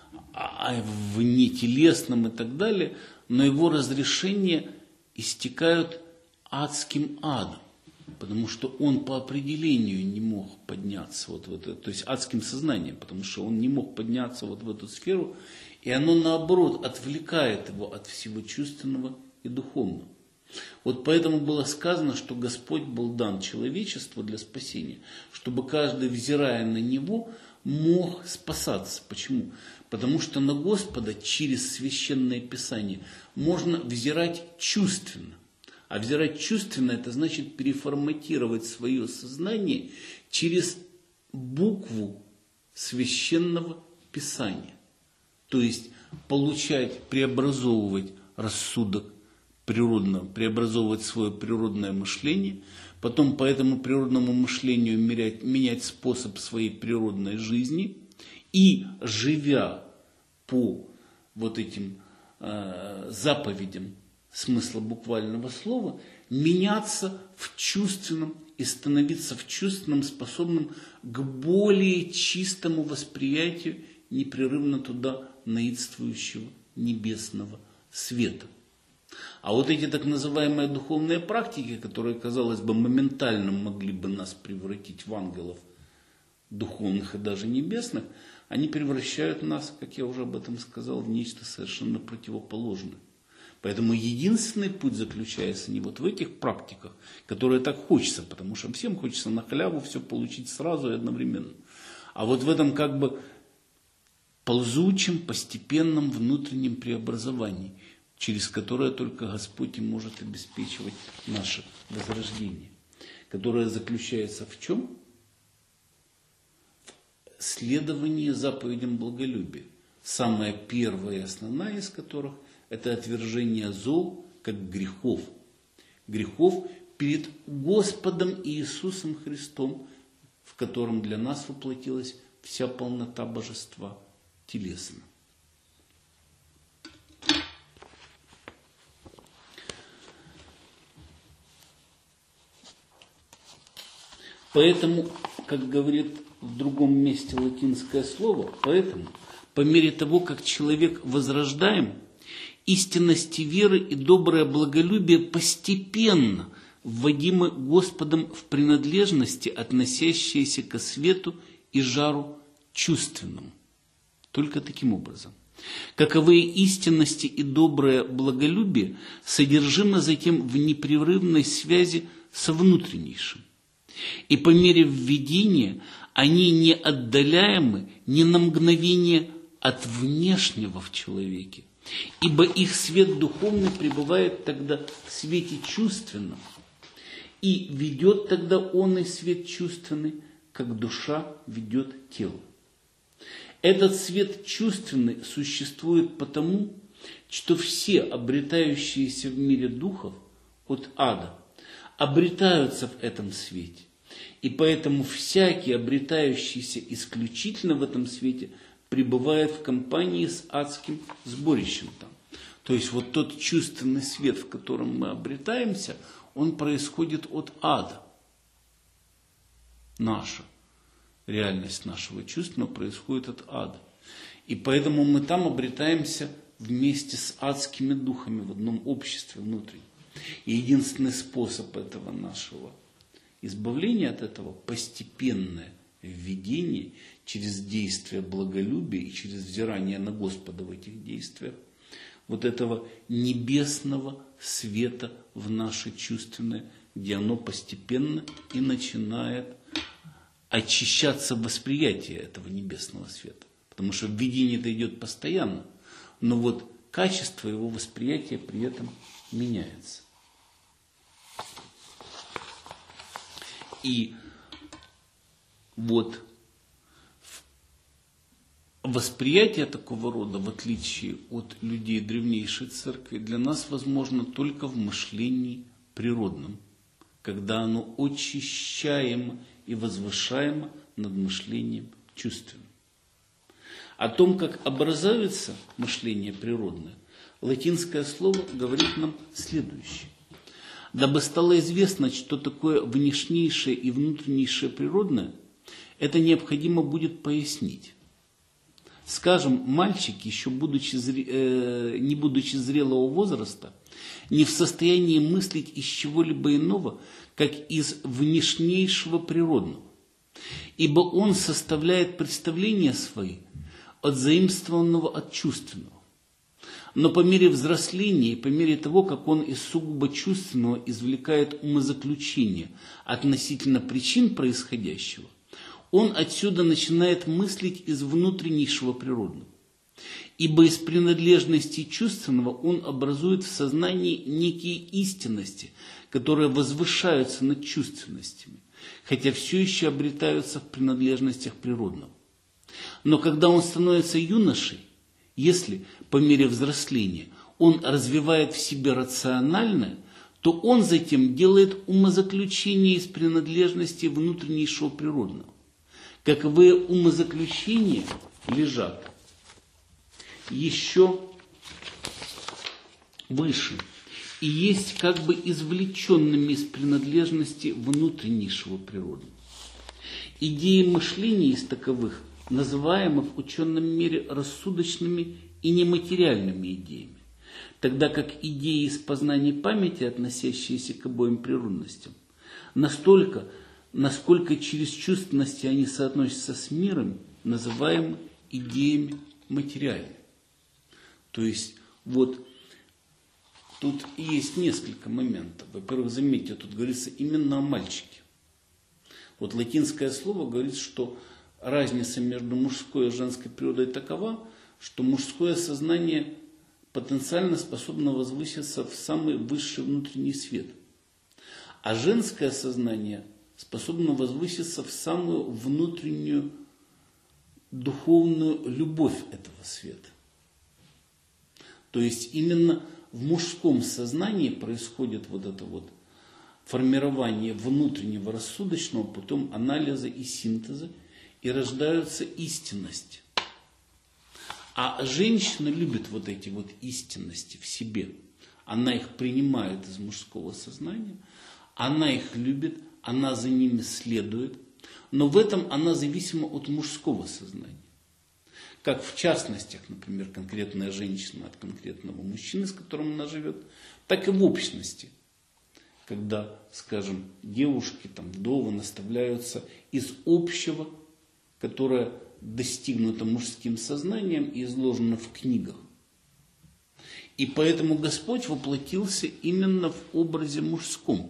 о внетелесном и так далее, но его разрешения истекают адским адом, потому что он по определению не мог подняться вот в это, то есть адским сознанием, потому что он не мог подняться вот в эту сферу, и оно наоборот отвлекает его от всего чувственного и духовного. Вот поэтому было сказано, что Господь был дан человечеству для спасения, чтобы каждый, взирая на Него, мог спасаться. Почему? Потому что на Господа через Священное Писание можно взирать чувственно. А взирать чувственно – это значит переформатировать свое сознание через букву Священного Писания. То есть получать, преобразовывать рассудок природного, преобразовывать свое природное мышление, потом по этому природному мышлению менять способ своей природной жизни и, живя по вот этим заповедям смысла буквального слова, меняться в чувственном и становиться в чувственном способным к более чистому восприятию непрерывно туда наидствующего небесного света. А вот эти так называемые духовные практики, которые, казалось бы, моментально могли бы нас превратить в ангелов духовных и даже небесных, они превращают нас, как я уже об этом сказал, в нечто совершенно противоположное. Поэтому единственный путь заключается не вот в этих практиках, которые так хочется, потому что всем хочется на халяву все получить сразу и одновременно. А вот в этом как бы ползучем, постепенном внутреннем преобразовании, через которое только Господь и может обеспечивать наше возрождение, которое заключается в чем? В следовании заповедям благолюбия. Самая первая и основная из которых – это отвержение зол как грехов. Грехов перед Господом Иисусом Христом, в котором для нас воплотилась вся полнота божества телесно. Поэтому, как говорит в другом месте латинское слово, поэтому, по мере того, как человек возрождаем, истинности веры и доброе благолюбие постепенно вводимы Господом в принадлежности, относящиеся ко свету и жару чувственному. Только таким образом. Каковые истинности и доброе благолюбие содержимы затем в непрерывной связи со внутреннейшим. И по мере введения они не отдаляемы ни на мгновение от внешнего в человеке, ибо их свет духовный пребывает тогда в свете чувственном, и ведет тогда он и свет чувственный, как душа ведет тело. Этот свет чувственный существует потому, что все обретающиеся в мире духов от ада обретаются в этом свете. И поэтому всякий, обретающийся исключительно в этом свете, пребывает в компании с адским сборищем там. То есть вот тот чувственный свет, в котором мы обретаемся, он происходит от ада. Наша реальность нашего чувственного происходит от ада. И поэтому мы там обретаемся вместе с адскими духами в одном обществе внутреннем. И единственный способ этого нашего избавления от этого – постепенное введение через действие благолюбия и через взирание на Господа в этих действиях вот этого небесного света в наше чувственное, где оно постепенно и начинает очищаться восприятие этого небесного света. Потому что введение это идет постоянно, но вот качество его восприятия при этом меняется. И вот восприятие такого рода, в отличие от людей древнейшей церкви, для нас возможно только в мышлении природном, когда оно очищаемо и возвышаемо над мышлением чувственным. О том, как образуется мышление природное, латинское слово говорит нам следующее. Дабы стало известно, что такое внешнейшее и внутреннейшее природное, это необходимо будет пояснить. Скажем, мальчик, еще не будучи зрелого возраста, не в состоянии мыслить из чего-либо иного, как из внешнейшего природного, ибо он составляет представления свои от заимствованного от чувственного. Но по мере взросления и по мере того, как он из сугубо чувственного извлекает умозаключения относительно причин происходящего, он отсюда начинает мыслить из внутреннейшего природного. Ибо из принадлежности чувственного он образует в сознании некие истинности, которые возвышаются над чувственностями, хотя все еще обретаются в принадлежностях природного. Но когда он становится юношей, если по мере взросления он развивает в себе рациональное, то он затем делает умозаключение из принадлежности внутреннейшего природного. Каковые умозаключения лежат еще выше и есть как бы извлеченными из принадлежности внутреннейшего природного. Идеи мышления из таковых, называемых в ученом мире рассудочными и нематериальными идеями, тогда как идеи из познания памяти, относящиеся к обоим природностям, настолько, насколько через чувственности они соотносятся с миром, называемы идеями материальными. То есть, вот тут есть несколько моментов. Во-первых, заметьте, тут говорится именно о мальчике. Вот латинское слово говорит, что разница между мужской и женской природой такова, что мужское сознание потенциально способно возвыситься в самый высший внутренний свет, а женское сознание способно возвыситься в самую внутреннюю духовную любовь этого света. То есть именно в мужском сознании происходит вот это вот формирование внутреннего рассудочного путем анализа и синтеза, и рождаются истинности. А женщина любит вот эти вот истинности в себе. Она их принимает из мужского сознания, она их любит, она за ними следует, но в этом она зависима от мужского сознания. Как в частностях, например, конкретная женщина от конкретного мужчины, с которым она живет, так и в общности. Когда, скажем, девушки, вдовы наставляются из общего, которое достигнуто мужским сознанием и изложено в книгах. И поэтому Господь воплотился именно в образе мужском.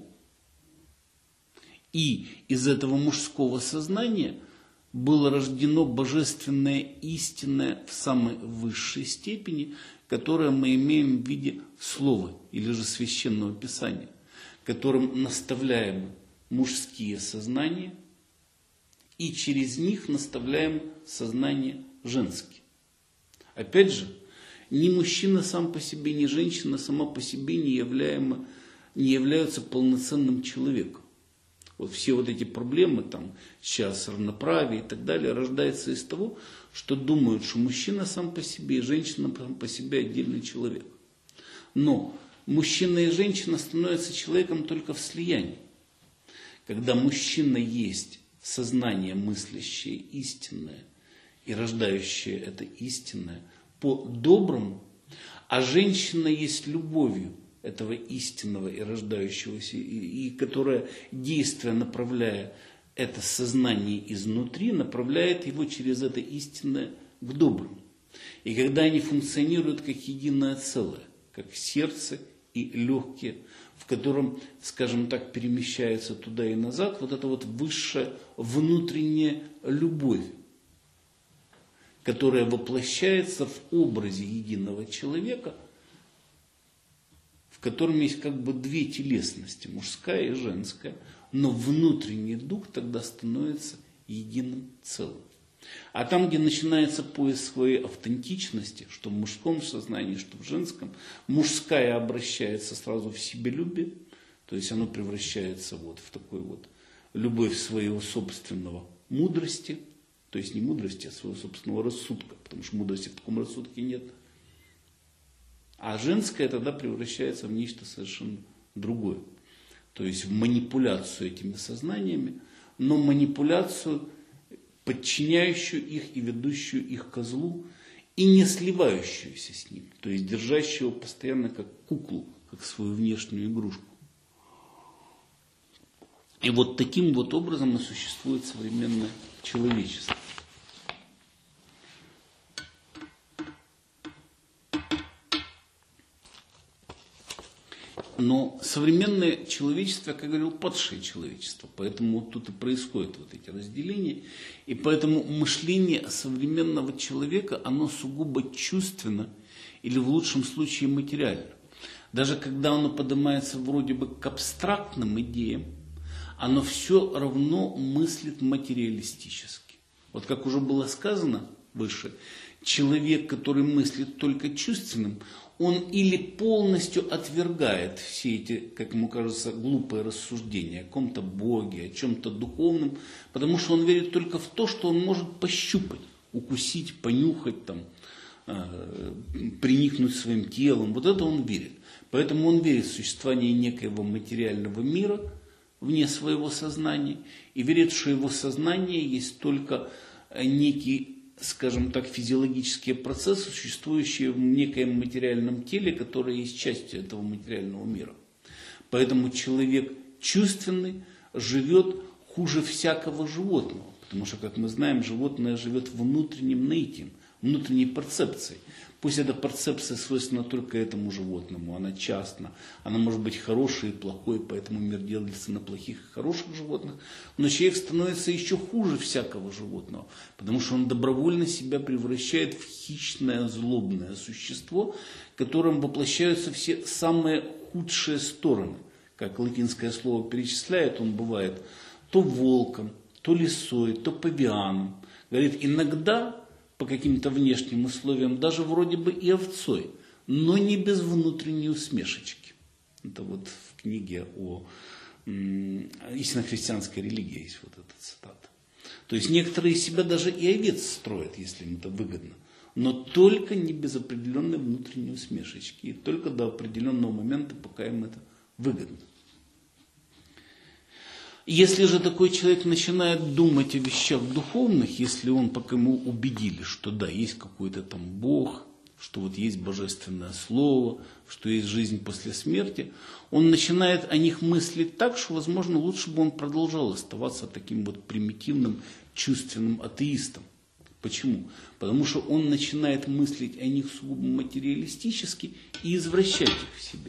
И из этого мужского сознания было рождено божественное истинное в самой высшей степени, которое мы имеем в виде слова или же священного писания, которым наставляем мужские сознания, и через них наставляем сознание женские. Опять же, ни мужчина сам по себе, ни женщина сама по себе не являются полноценным человеком. Вот все вот эти проблемы, сейчас равноправие и так далее, рождаются из того, что думают, что мужчина сам по себе и женщина сам по себе отдельный человек. Но мужчина и женщина становятся человеком только в слиянии. Когда мужчина есть сознание мыслящее, истинное, и рождающее это истинное по-доброму, а женщина есть любовью этого истинного и рождающегося, и которая, действуя, направляя это сознание изнутри, направляет его через это истинное к доброму. И когда они функционируют как единое целое, как сердце и легкие, в котором, скажем так, перемещается туда и назад, вот эта вот высшая внутренняя любовь, которая воплощается в образе единого человека, в котором есть как бы две телесности, мужская и женская, но внутренний дух тогда становится единым целым. А там, где начинается поиск своей автентичности, что в мужском сознании, что в женском, мужская обращается сразу в себелюбие, То есть оно превращается вот в такой вот любовь своего собственного мудрости, то есть не мудрости, а своего собственного рассудка, потому что мудрости в таком рассудке нет. А женское тогда превращается в нечто совершенно другое. То есть в манипуляцию этими сознаниями, но манипуляцию, подчиняющую их и ведущую их ко злу, и не сливающуюся с ним, то есть держащую его постоянно как куклу, как свою внешнюю игрушку. И вот таким вот образом и существует современное человечество. Но современное человечество, как я говорил, падшее человечество. Поэтому вот тут и происходят вот эти разделения. И поэтому мышление современного человека, оно сугубо чувственно или в лучшем случае материально. Даже когда оно поднимается вроде бы к абстрактным идеям, оно все равно мыслит материалистически. Вот как уже было сказано выше, человек, который мыслит только чувственным, он или полностью отвергает все эти, как ему кажется, глупые рассуждения о каком-то Боге, о чем-то духовном, потому что он верит только в то, что он может пощупать, укусить, понюхать, там, приникнуть своим телом. Вот это он верит. Поэтому он верит в существование некоего материального мира вне своего сознания и верит, что его сознание есть только некий, скажем так, физиологические процессы, существующие в некоем материальном теле, которое есть частью этого материального мира. Поэтому человек чувственный живет хуже всякого животного, потому что, как мы знаем, животное живет внутренним наитием, внутренней перцепцией. Пусть эта перцепция свойственна только этому животному, она частна, она может быть хорошей и плохой, поэтому мир делится на плохих и хороших животных, но человек становится еще хуже всякого животного, потому что он добровольно себя превращает в хищное, злобное существо, в котором воплощаются все самые худшие стороны. Как латинское слово перечисляет, он бывает то волком, то лисой, то павианом. Говорит, иногда по каким-то внешним условиям, даже вроде бы и овцой, но не без внутренней усмешечки. Это вот в книге о истинно христианской религии есть вот эта цитата. То есть некоторые из себя даже и овец строят, если им это выгодно, но только не без определенной внутренней усмешечки, и только до определенного момента, пока им это выгодно. Если же такой человек начинает думать о вещах духовных, если он, пока ему убедили, что да, есть какой-то там Бог, что вот есть божественное слово, что есть жизнь после смерти, он начинает о них мыслить так, что, возможно, лучше бы он продолжал оставаться таким вот примитивным, чувственным атеистом. Почему? Потому что он начинает мыслить о них сугубо материалистически и извращать их в себе.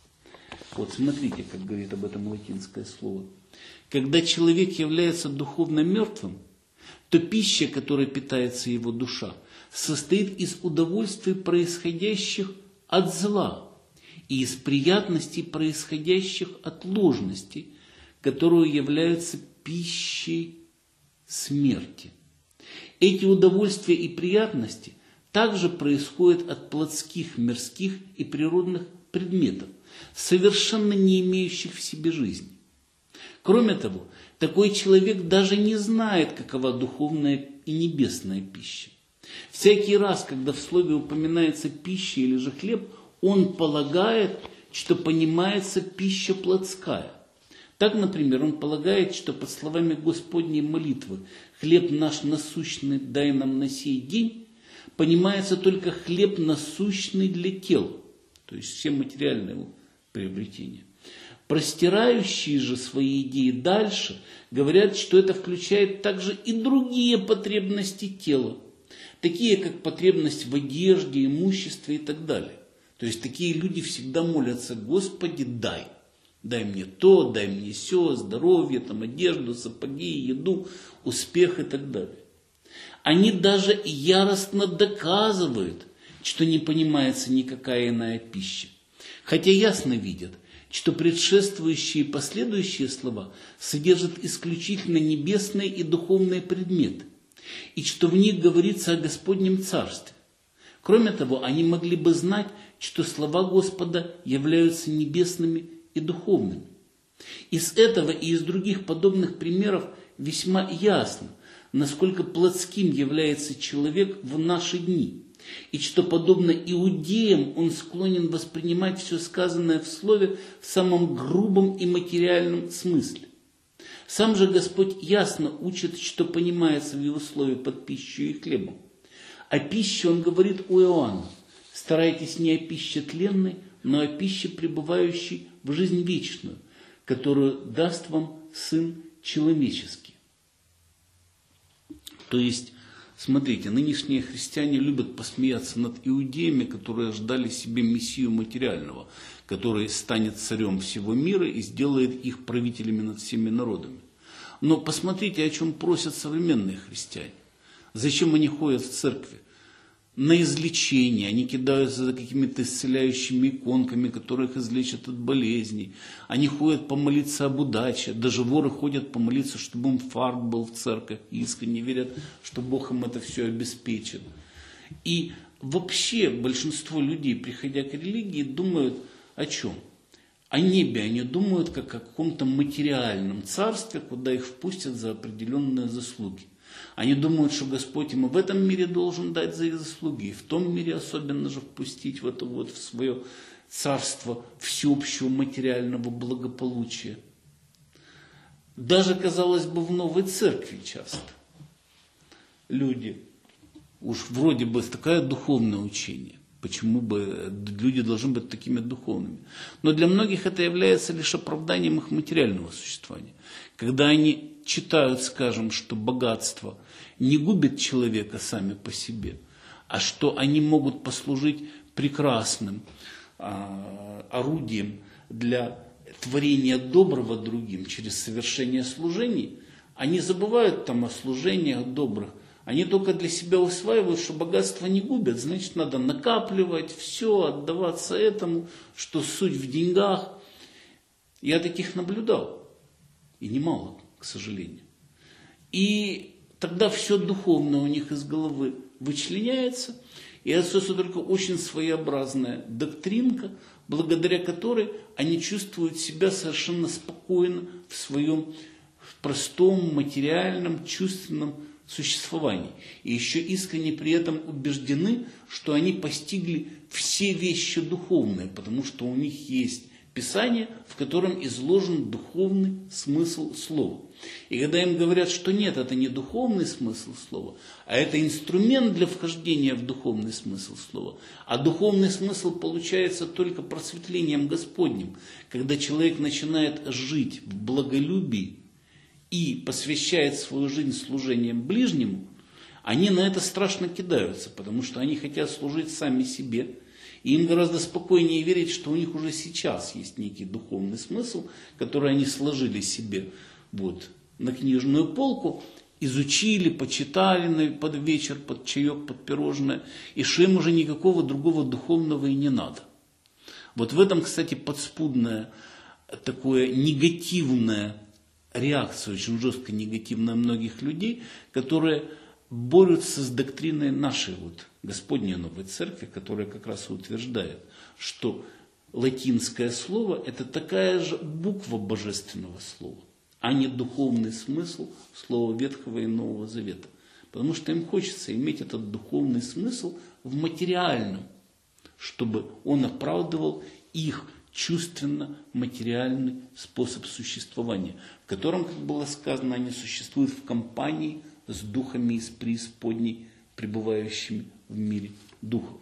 Вот смотрите, как говорит об этом латинское слово. Когда человек является духовно мертвым, то пища, которой питается его душа, состоит из удовольствий, происходящих от зла, и из приятностей, происходящих от ложности, которые являются пищей смерти. Эти удовольствия и приятности также происходят от плотских, мирских и природных предметов, совершенно не имеющих в себе жизни. Кроме того, такой человек даже не знает, какова духовная и небесная пища. Всякий раз, когда в слове упоминается пища или же хлеб, он полагает, что понимается пища плотская. Так, например, он полагает, что под словами Господней молитвы «хлеб наш насущный дай нам на сей день» понимается только хлеб насущный для тела, то есть все материальные его приобретения. Простирающие же свои идеи дальше говорят, что это включает также и другие потребности тела, такие как потребность в одежде, имуществе и так далее. То есть такие люди всегда молятся: Господи, дай. Дай мне то, дай мне сё, здоровье, там, одежду, сапоги, еду, успех и так далее. Они даже яростно доказывают, что не понимается никакая иная пища. Хотя ясно видят, что предшествующие и последующие слова содержат исключительно небесные и духовные предметы, и что в них говорится о Господнем Царстве. Кроме того, они могли бы знать, что слова Господа являются небесными и духовными. Из этого и из других подобных примеров весьма ясно, насколько плотским является человек в наши дни, и что, подобно иудеям, он склонен воспринимать все сказанное в слове в самом грубом и материальном смысле. Сам же Господь ясно учит, что понимается в его слове под пищей и хлебом. О пище он говорит у Иоанна: старайтесь не о пище тленной, но о пище, пребывающей в жизнь вечную, которую даст вам Сын Человеческий. То есть, смотрите, нынешние христиане любят посмеяться над иудеями, которые ждали себе мессию материального, который станет царем всего мира и сделает их правителями над всеми народами. Но посмотрите, о чем просят современные христиане. Зачем они ходят в церкви? На излечение, они кидаются за какими-то исцеляющими иконками, которые их излечат от болезней. Они ходят помолиться об удаче, даже воры ходят помолиться, чтобы им фарт был в церковь, и искренне верят, что Бог им это все обеспечит. И вообще большинство людей, приходя к религии, думают о чем? О небе. Они думают как о каком-то материальном царстве, куда их впустят за определенные заслуги. Они думают, что Господь им и в этом мире должен дать за их заслуги, и в том мире особенно же впустить в это в свое царство всеобщего материального благополучия. Даже, казалось бы, в новой церкви часто люди, уж вроде бы такое духовное учение, почему бы люди должны быть такими духовными? Но для многих это является лишь оправданием их материального существования. Когда они читают, скажем, что богатство не губит человека сами по себе, а что они могут послужить прекрасным орудием для творения доброго другим через совершение служений, они забывают там о служениях добрых. Они только для себя усваивают, что богатство не губят, значит, надо накапливать все, отдаваться этому, что суть в деньгах. Я таких наблюдал, и немало, к сожалению. И тогда все духовное у них из головы вычленяется, и остается только очень своеобразная доктринка, благодаря которой они чувствуют себя совершенно спокойно в своем простом, материальном, чувственном существовании. И еще искренне при этом убеждены, что они постигли все вещи духовные, потому что у них есть Писание, в котором изложен духовный смысл слова. И когда им говорят, что нет, это не духовный смысл слова, а это инструмент для вхождения в духовный смысл слова, а духовный смысл получается только просветлением Господним, когда человек начинает жить в благолюбии и посвящает свою жизнь служением ближнему, они на это страшно кидаются, потому что они хотят служить сами себе. И им гораздо спокойнее верить, что у них уже сейчас есть некий духовный смысл, который они сложили себе на книжную полку, изучили, почитали под вечер, под чаек, под пирожное, и что им уже никакого другого духовного и не надо. Вот в этом, кстати, подспудная такая негативная реакция, очень жестко негативная многих людей, которые борются с доктриной нашей Господней Новой Церкви, которая как раз и утверждает, что латинское слово – это такая же буква божественного слова, а не духовный смысл слова Ветхого и Нового Завета. Потому что им хочется иметь этот духовный смысл в материальном, чтобы он оправдывал их чувственно-материальный способ существования, в котором, как было сказано, они существуют в компании с духами из преисподней, пребывающими в мире духов.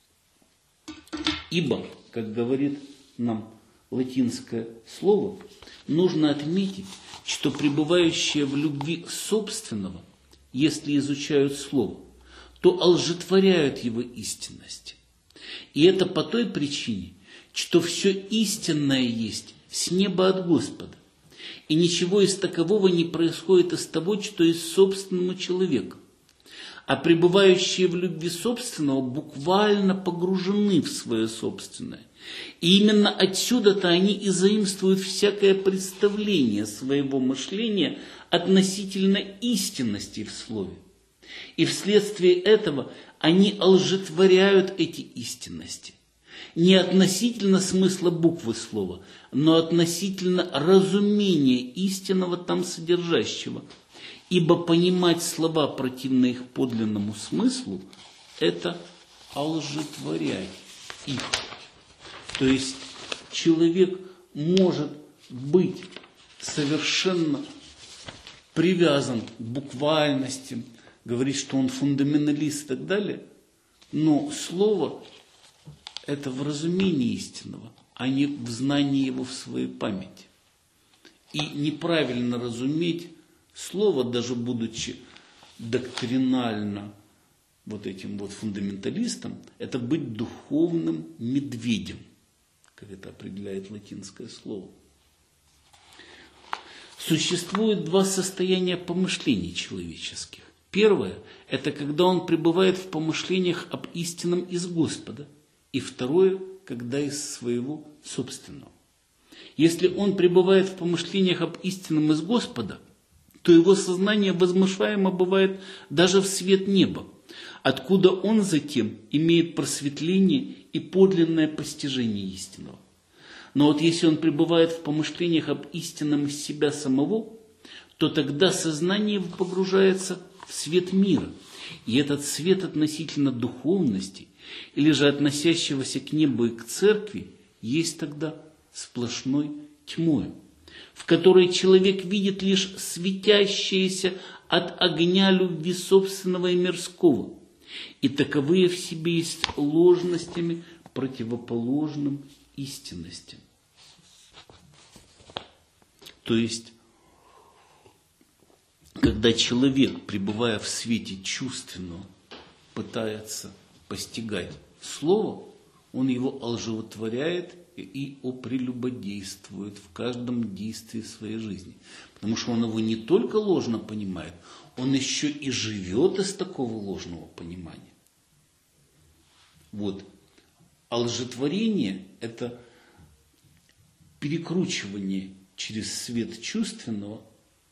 Ибо, как говорит нам латинское слово, нужно отметить, что пребывающие в любви собственного, если изучают слово, то олжетворяют его истинность. И это по той причине, что все истинное есть с неба от Господа. И ничего из такового не происходит из того, что из собственного человека. А пребывающие в любви собственного буквально погружены в свое собственное. И именно отсюда-то они и заимствуют всякое представление своего мышления относительно истинности в слове. И вследствие этого они олжетворяют эти истинности. Не относительно смысла буквы слова, но относительно разумения истинного там содержащего. Ибо понимать слова, противные их подлинному смыслу, это олжетворять их. То есть человек может быть совершенно привязан к буквальности, говорит, что он фундаменталист и так далее, но слово – это в разумении истинного, а не в знании его в своей памяти. И неправильно разуметь слово, даже будучи доктринально вот этим вот фундаменталистом, это быть духовным медведем, как это определяет латинское слово. Существует два состояния помышлений человеческих. Первое – это когда он пребывает в помышлениях об истинном из Господа. И второе – когда из своего собственного. Если он пребывает в помышлениях об истинном из Господа, то его сознание возмышляемо бывает даже в свет неба, откуда он затем имеет просветление и подлинное постижение истинного. Но вот если он пребывает в помышлениях об истинном из себя самого, то тогда сознание его погружается в свет мира. И этот свет относительно духовности, или же относящегося к небу и к церкви, есть тогда сплошной тьмою, в которой человек видит лишь светящееся от огня любви собственного и мирского. И таковые в себе есть ложностями, противоположным истинностям. То есть, когда человек, пребывая в свете чувственного, пытается постигать слово, он его олжевотворяет и опрелюбодействует в каждом действии своей жизни. Потому что он его не только ложно понимает, он еще и живет из такого ложного понимания. Вот. Олжетворение – это перекручивание через свет чувственного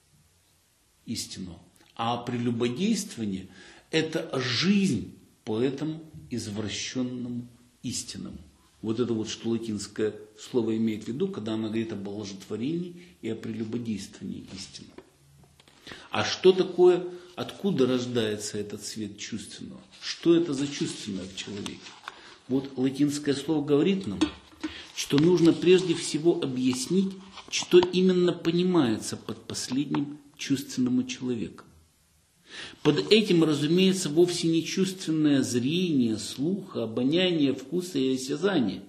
истинного. А прелюбодействование – это жизнь по этому извращенному истинному. Вот это вот, что латинское слово имеет в виду, когда она говорит об олжетворении и о прелюбодействовании истинного. А что такое, откуда рождается этот свет чувственного? Что это за чувственное в человеке? Вот латинское слово говорит нам, что нужно прежде всего объяснить, что именно понимается под последним чувственным у человека. Под этим, разумеется, вовсе не чувственное зрение, слуха, обоняние, вкуса и осязание.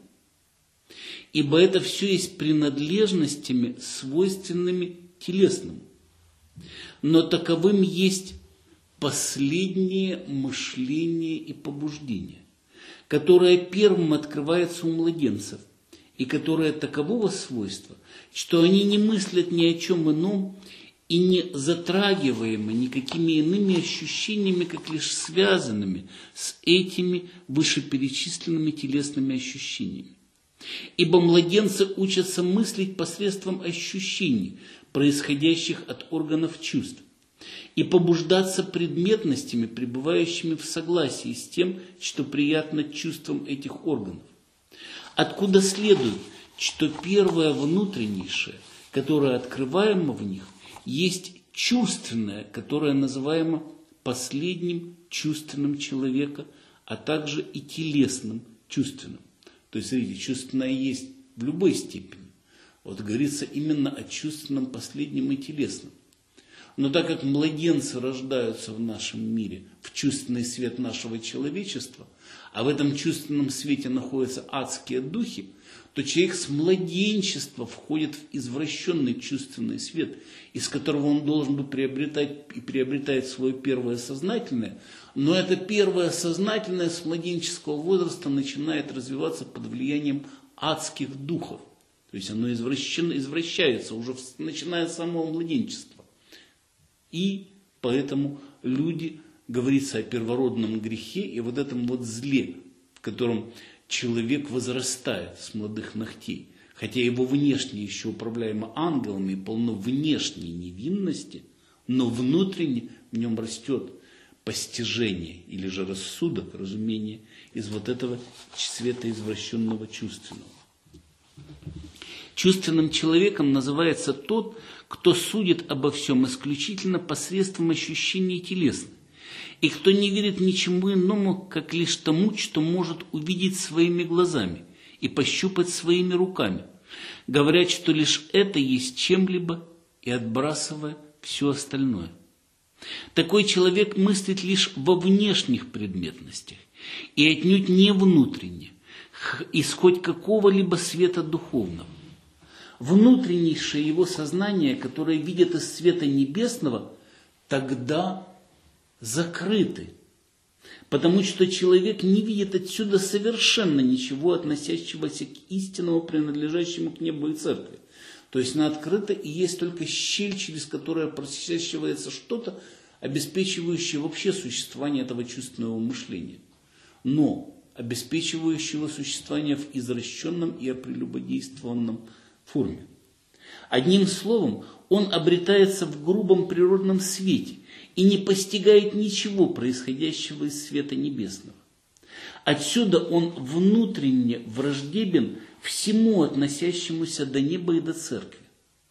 Ибо это все есть принадлежностями, свойственными телесному. Но таковым есть последнее мышление и побуждение, которое первым открывается у младенцев, и которое такового свойства, что они не мыслят ни о чем ином и не затрагиваемы никакими иными ощущениями, как лишь связанными с этими вышеперечисленными телесными ощущениями. Ибо младенцы учатся мыслить посредством ощущений, происходящих от органов чувств, и побуждаться предметностями, пребывающими в согласии с тем, что приятно чувствам этих органов. Откуда следует, что первое внутреннейшее, которое открываемо в них, есть чувственное, которое называемо последним чувственным человека, а также и телесным чувственным. То есть, смотрите, чувственное есть в любой степени. Вот говорится именно о чувственном последнем и телесном. Но так как младенцы рождаются в нашем мире в чувственный свет нашего человечества, а в этом чувственном свете находятся адские духи, то человек с младенчества входит в извращенный чувственный свет, из которого он должен бы приобретать и приобретает свое первое сознательное, но это первое сознательное с младенческого возраста начинает развиваться под влиянием адских духов. То есть оно извращается уже начиная с самого младенчества. И поэтому люди, говорится о первородном грехе и вот этом вот зле, в котором человек возрастает с молодых ногтей. Хотя его внешне еще управляемо ангелами, полно внешней невинности, но внутренне в нем растет постижение или же рассудок, разумение из вот этого света извращенного чувственного. Чувственным человеком называется тот, кто судит обо всем исключительно посредством ощущений телесных, и кто не верит ничему иному, как лишь тому, что может увидеть своими глазами и пощупать своими руками, говоря, что лишь это есть чем-либо, и отбрасывая все остальное. Такой человек мыслит лишь во внешних предметностях и отнюдь не внутренне, из хоть какого-либо света духовного. Внутреннейшее его сознание, которое видит из света небесного, тогда закрыты, потому что человек не видит отсюда совершенно ничего, относящегося к истинному, принадлежащему к небу и церкви. То есть на открыто и есть только щель, через которую просвечивается что-то, обеспечивающее вообще существование этого чувственного мышления, но обеспечивающего существование в извращенном и прелюбодействованном форме. Одним словом, он обретается в грубом природном свете и не постигает ничего происходящего из света небесного. Отсюда он внутренне враждебен всему, относящемуся до неба и до церкви.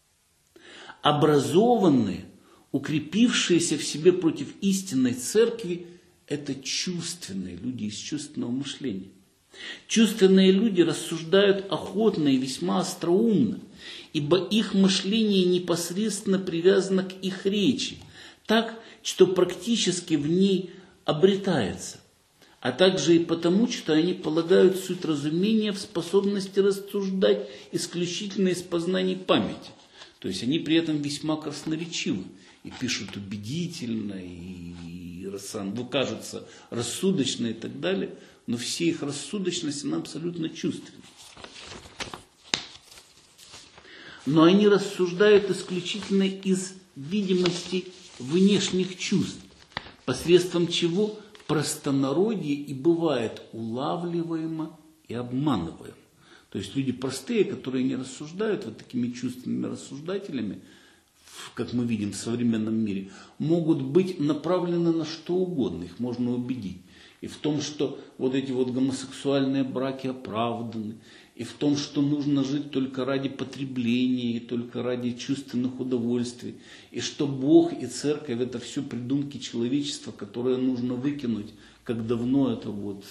Образованные, укрепившиеся в себе против истинной церкви, это чувственные люди из чувственного мышления. Чувственные люди рассуждают охотно и весьма остроумно, ибо их мышление непосредственно привязано к их речи, так, что практически в ней обретается, а также и потому, что они полагают суть разумения в способности рассуждать исключительно из познаний памяти. То есть они при этом весьма красноречивы и пишут убедительно, и кажутся рассудочно и так далее, но все их рассудочность, она абсолютно чувственна. Но они рассуждают исключительно из видимости внешних чувств, посредством чего простонародье и бывает улавливаемо и обманываемо. То есть люди простые, которые не рассуждают вот такими чувственными рассуждателями, как мы видим в современном мире, могут быть направлены на что угодно, их можно убедить. И в том, что вот эти вот гомосексуальные браки оправданы, и в том, что нужно жить только ради потребления, и только ради чувственных удовольствий, и что Бог и Церковь — это все придумки человечества, которые нужно выкинуть, как давно это вот,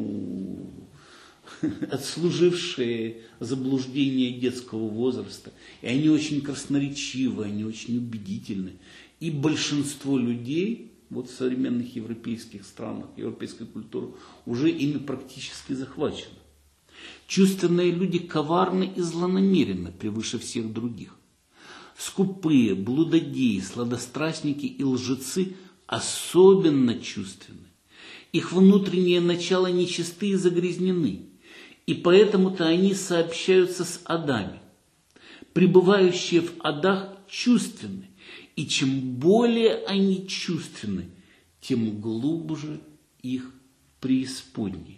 отслужившие заблуждения детского возраста. И они очень красноречивы, они очень убедительны. И большинство людей вот в современных европейских странах, европейской культуры, уже ими практически захвачено. Чувственные люди коварны и злонамеренны превыше всех других. Скупые, блудодеи, сладострастники и лжецы особенно чувственны. Их внутренние начала нечисты и загрязнены, и поэтому-то они сообщаются с адами. Пребывающие в адах чувственны, и чем более они чувственны, тем глубже их преисподней.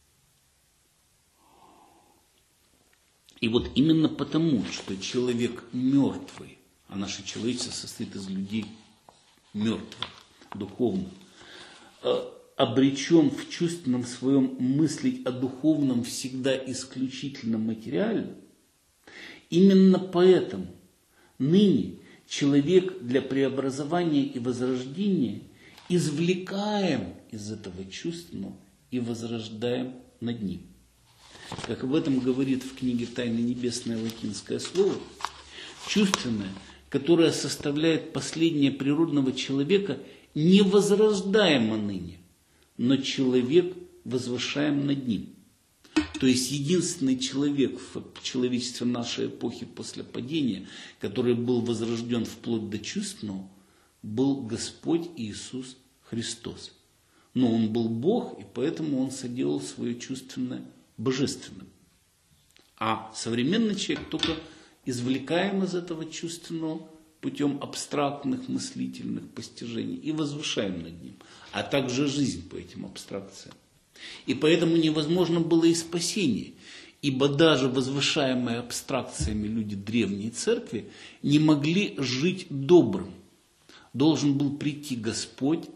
И вот именно потому, что человек мертвый, а наше человечество состоит из людей мертвых, духовно, обречен в чувственном своем мыслить о духовном всегда исключительно материально, именно поэтому ныне человек для преобразования и возрождения извлекаем из этого чувственного и возрождаем над ним. Как об этом говорит в книге «Тайны небесное» латинское слово, чувственное, которое составляет последнее природного человека, не возрождаемо ныне, но человек возвышаем над ним. То есть единственный человек в человечестве нашей эпохи после падения, который был возрожден вплоть до чувственного, был Господь Иисус Христос. Но Он был Бог, и поэтому Он соделал свое чувственное божественным. А современный человек только извлекаем из этого чувственного путем абстрактных мыслительных постижений и возвышаем над ним, а также жизнь по этим абстракциям. И поэтому невозможно было и спасение, ибо даже возвышаемые абстракциями люди древней церкви не могли жить добрым. Должен был прийти Господь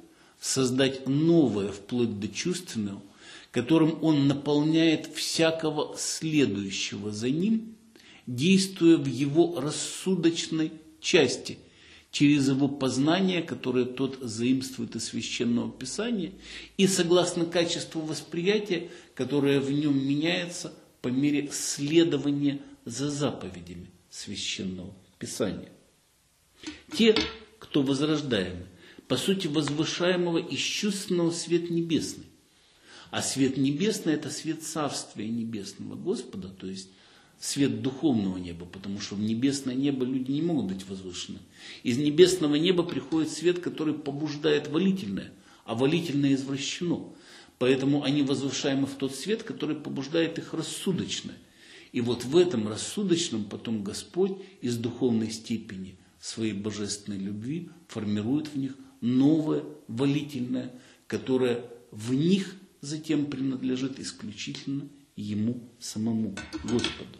создать новое вплоть до чувственного, которым он наполняет всякого следующего за ним, действуя в его рассудочной части, через его познание, которое тот заимствует из Священного Писания, и согласно качеству восприятия, которое в нем меняется по мере следования за заповедями Священного Писания. Те, кто возрождаемы, по сути возвышаемого из чувственного свет небесный. А свет небесный – это свет Царствия Небесного Господа, то есть свет духовного неба, потому что в небесное небо люди не могут быть возвышены. Из небесного неба приходит свет, который побуждает волительное, а волительное извращено. Поэтому они возвышаемы в тот свет, который побуждает их рассудочное. И вот в этом рассудочном потом Господь из духовной степени своей божественной любви формирует в них новое волительное, которое в них затем принадлежит исключительно Ему самому, Господу.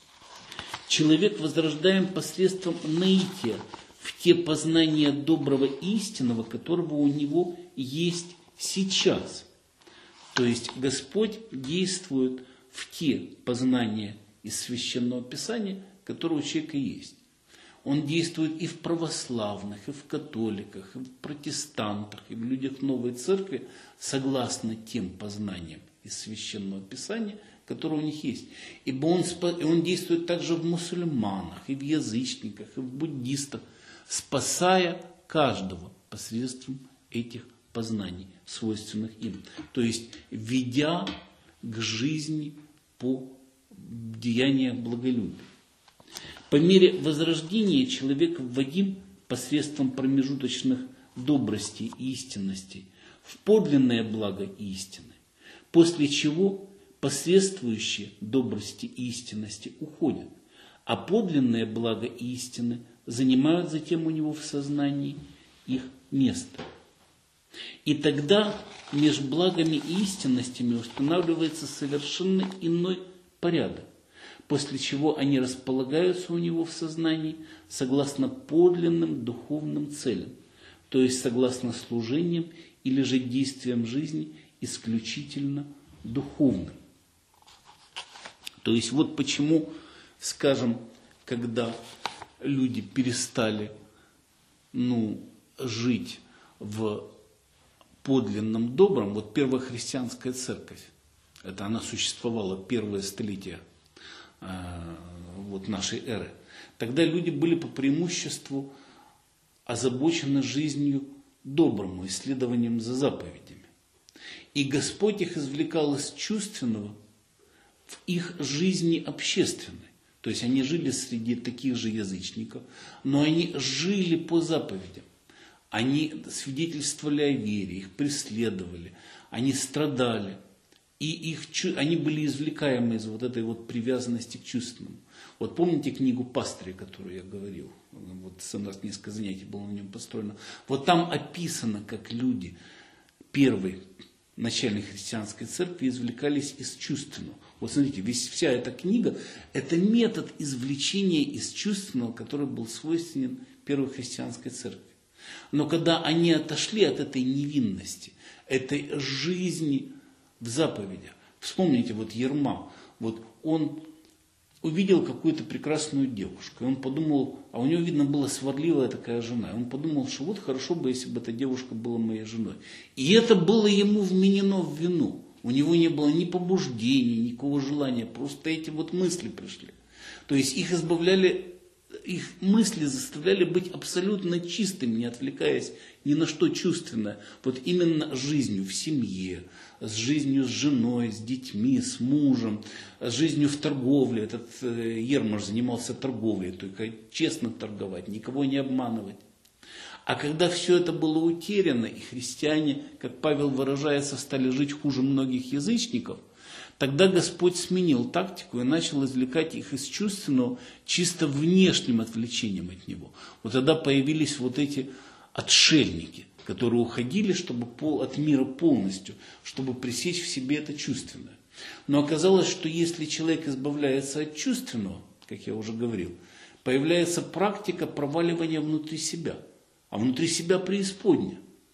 Человек возрождаем посредством наития в те познания доброго и истинного, которого у него есть сейчас. То есть Господь действует в те познания из Священного Писания, которые у человека есть. Он действует и в православных, и в католиках, и в протестантах, и в людях новой церкви, согласно тем познаниям из Священного Писания, которые у них есть. Ибо он действует также в мусульманах, и в язычниках, и в буддистах, спасая каждого посредством этих познаний, свойственных им. То есть, ведя к жизни по деяниях благолюбия. По мере возрождения человек вводим посредством промежуточных добростей и истинностей в подлинное благо истины, после чего посредствующие добрости и истинности уходят, а подлинное благо истины занимают затем у него в сознании их место. И тогда между благами и истинностями устанавливается совершенно иной порядок, после чего они располагаются у него в сознании согласно подлинным духовным целям, то есть согласно служениям или же действиям жизни исключительно духовным. То есть вот почему, скажем, когда люди перестали жить в подлинном добром, вот первая христианская церковь, это она существовала первое столетие нашей эры. Тогда люди были по преимуществу озабочены жизнью доброму, исследованием за заповедями. И Господь их извлекал из чувственного в их жизни общественной. То есть они жили среди таких же язычников, но они жили по заповедям. Они свидетельствовали о вере, их преследовали, они страдали. И они были извлекаемы из вот этой вот привязанности к чувственному. Вот помните книгу «Пастыря», которую я говорил? Вот у нас несколько занятий было на нем построено. Вот там описано, как люди первой начальной христианской церкви извлекались из чувственного. Вот смотрите, вся эта книга – это метод извлечения из чувственного, который был свойственен первой христианской церкви. Но когда они отошли от этой невинности, этой жизни в заповедях. Вспомните, вот Ерма, вот он увидел какую-то прекрасную девушку, и он подумал, а у него, видно, была сварливая такая жена, и он подумал, что вот хорошо бы, если бы эта девушка была моей женой. И это было ему вменено в вину. У него не было ни побуждений, никакого желания, просто эти вот мысли пришли. То есть их избавляли, их мысли заставляли быть абсолютно чистыми, не отвлекаясь ни на что чувственное. Вот именно жизнью в семье, с жизнью с женой, с детьми, с мужем, с жизнью в торговле. Этот Ермаш занимался торговлей, только честно торговать, никого не обманывать. А когда все это было утеряно, и христиане, как Павел выражается, стали жить хуже многих язычников, тогда Господь сменил тактику и начал извлекать их из чувственного чисто внешним отвлечением от него. Вот тогда появились вот эти отшельники, которые уходили от мира полностью, чтобы пресечь в себе это чувственное. Но оказалось, что если человек избавляется от чувственного, как я уже говорил, появляется практика проваливания внутри себя. А внутри себя преисподня.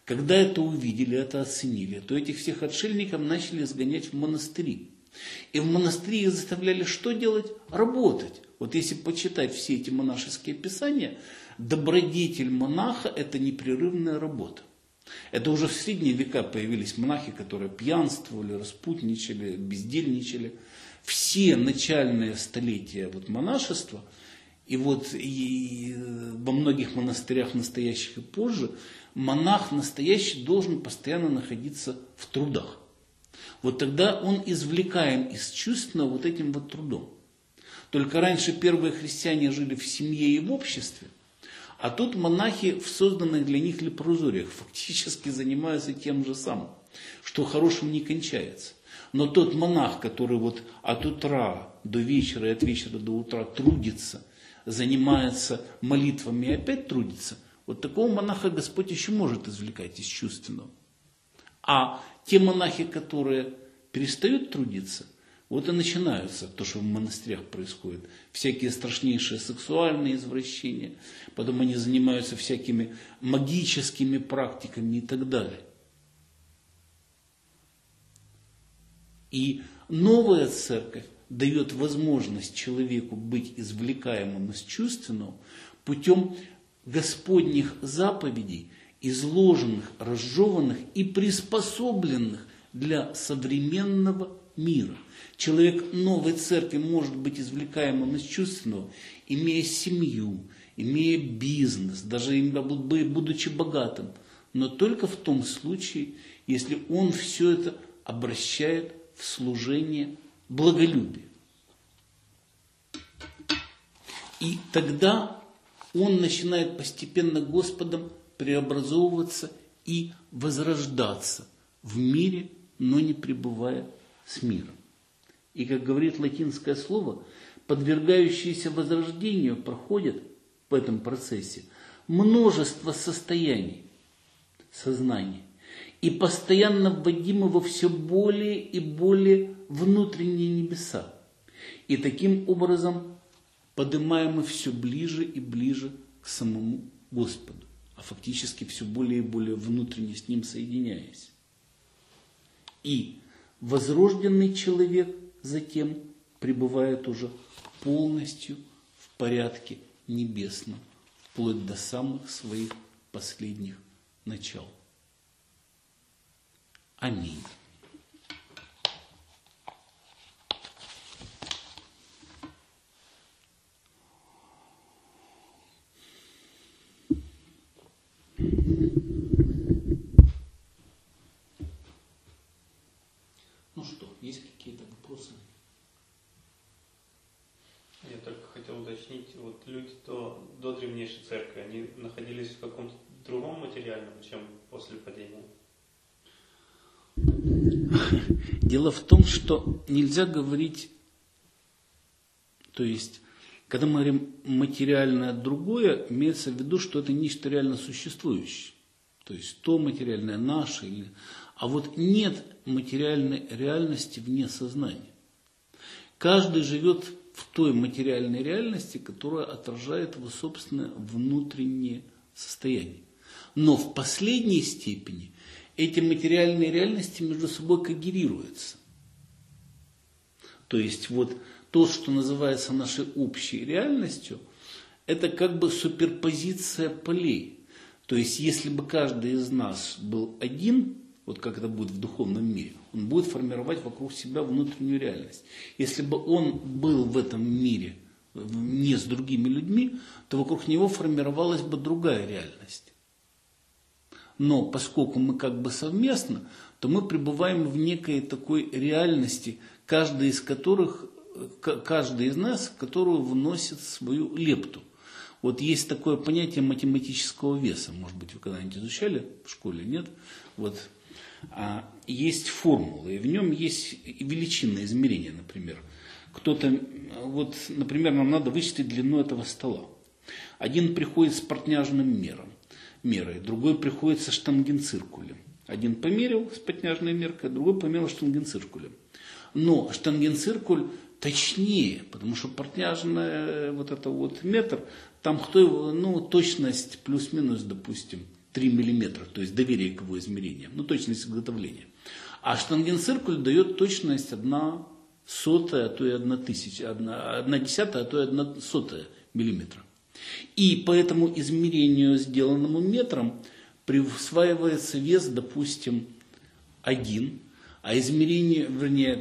Когда это увидели, это оценили, то этих всех отшельников начали сгонять в монастыри. И в монастыре их заставляли что делать? Работать. Вот если почитать все эти монашеские писания, добродетель монаха – это непрерывная работа. Это уже в средние века появились монахи, которые пьянствовали, распутничали, бездельничали. Все начальные столетия монашества, и во многих монастырях настоящих и позже, монах настоящий должен постоянно находиться в трудах. Вот тогда он извлекаем из чувственного этим трудом. Только раньше первые христиане жили в семье и в обществе, а тут монахи в созданных для них лепрозориях фактически занимаются тем же самым, что хорошим не кончается. Но тот монах, который от утра до вечера и от вечера до утра трудится, занимается молитвами и опять трудится, такого монаха Господь еще может извлекать из чувственного. А те монахи, которые перестают трудиться, и начинаются то, что в монастырях происходит. Всякие страшнейшие сексуальные извращения. Потом они занимаются всякими магическими практиками и так далее. И новая церковь дает возможность человеку быть извлекаемым из чувственного путем Господних заповедей, изложенных, разжеванных и приспособленных для современного мира. Человек новой церкви может быть извлекаемым из чувственного, имея семью, имея бизнес, даже будучи богатым, но только в том случае, если он все это обращает в служение благолюбия. И тогда он начинает постепенно Господом преобразовываться и возрождаться в мире, но не пребывая с миром. И, как говорит латинское слово, подвергающиеся возрождению проходят в этом процессе множество состояний сознания и постоянно вводимы во все более и более внутренние небеса. И таким образом поднимаемы все ближе и ближе к самому Господу, а фактически все более и более внутренне с Ним соединяясь. И возрожденный человек затем пребывает уже полностью в порядке небесном, вплоть до самых своих последних начал. Аминь. Ну что, есть какие-то вопросы? Я только хотел уточнить, люди до древнейшей церкви, они находились в каком-то другом материальном, чем после падения? Дело в том, что нельзя говорить, то есть, когда мы говорим материальное другое, имеется в виду, что это нечто реально существующее. То есть то материальное наше. А нет материальной реальности вне сознания. Каждый живет в той материальной реальности, которая отражает его собственное внутреннее состояние. Но в последней степени эти материальные реальности между собой когерируются. То есть то, что называется нашей общей реальностью, это как бы суперпозиция полей. То есть если бы каждый из нас был один, как это будет в духовном мире, он будет формировать вокруг себя внутреннюю реальность. Если бы он был в этом мире не с другими людьми, то вокруг него формировалась бы другая реальность. Но поскольку мы как бы совместно, то мы пребываем в некой такой реальности, каждый из нас, в которую вносит свою лепту. Есть такое понятие математического веса, может быть, вы когда-нибудь изучали в школе, нет? Есть формула, и в нем есть величинное измерение, например. Например, нам надо вычислить длину этого стола. Один приходит с портняжным мерой, другой приходит со штангенциркулем. Один померил с портняжной меркой, другой померил штангенциркулем. Но штангенциркуль точнее, потому что портняжный метр, там точность плюс-минус, допустим, 3 мм, то есть доверие к его измерениям, ну точность изготовления. А штангенциркуль дает точность 1/100, а то и 1/1000, 1/10, а то и 1/100 миллиметра. И по этому измерению, сделанному метром, присваивается вес, допустим, 1, а измерение, вернее,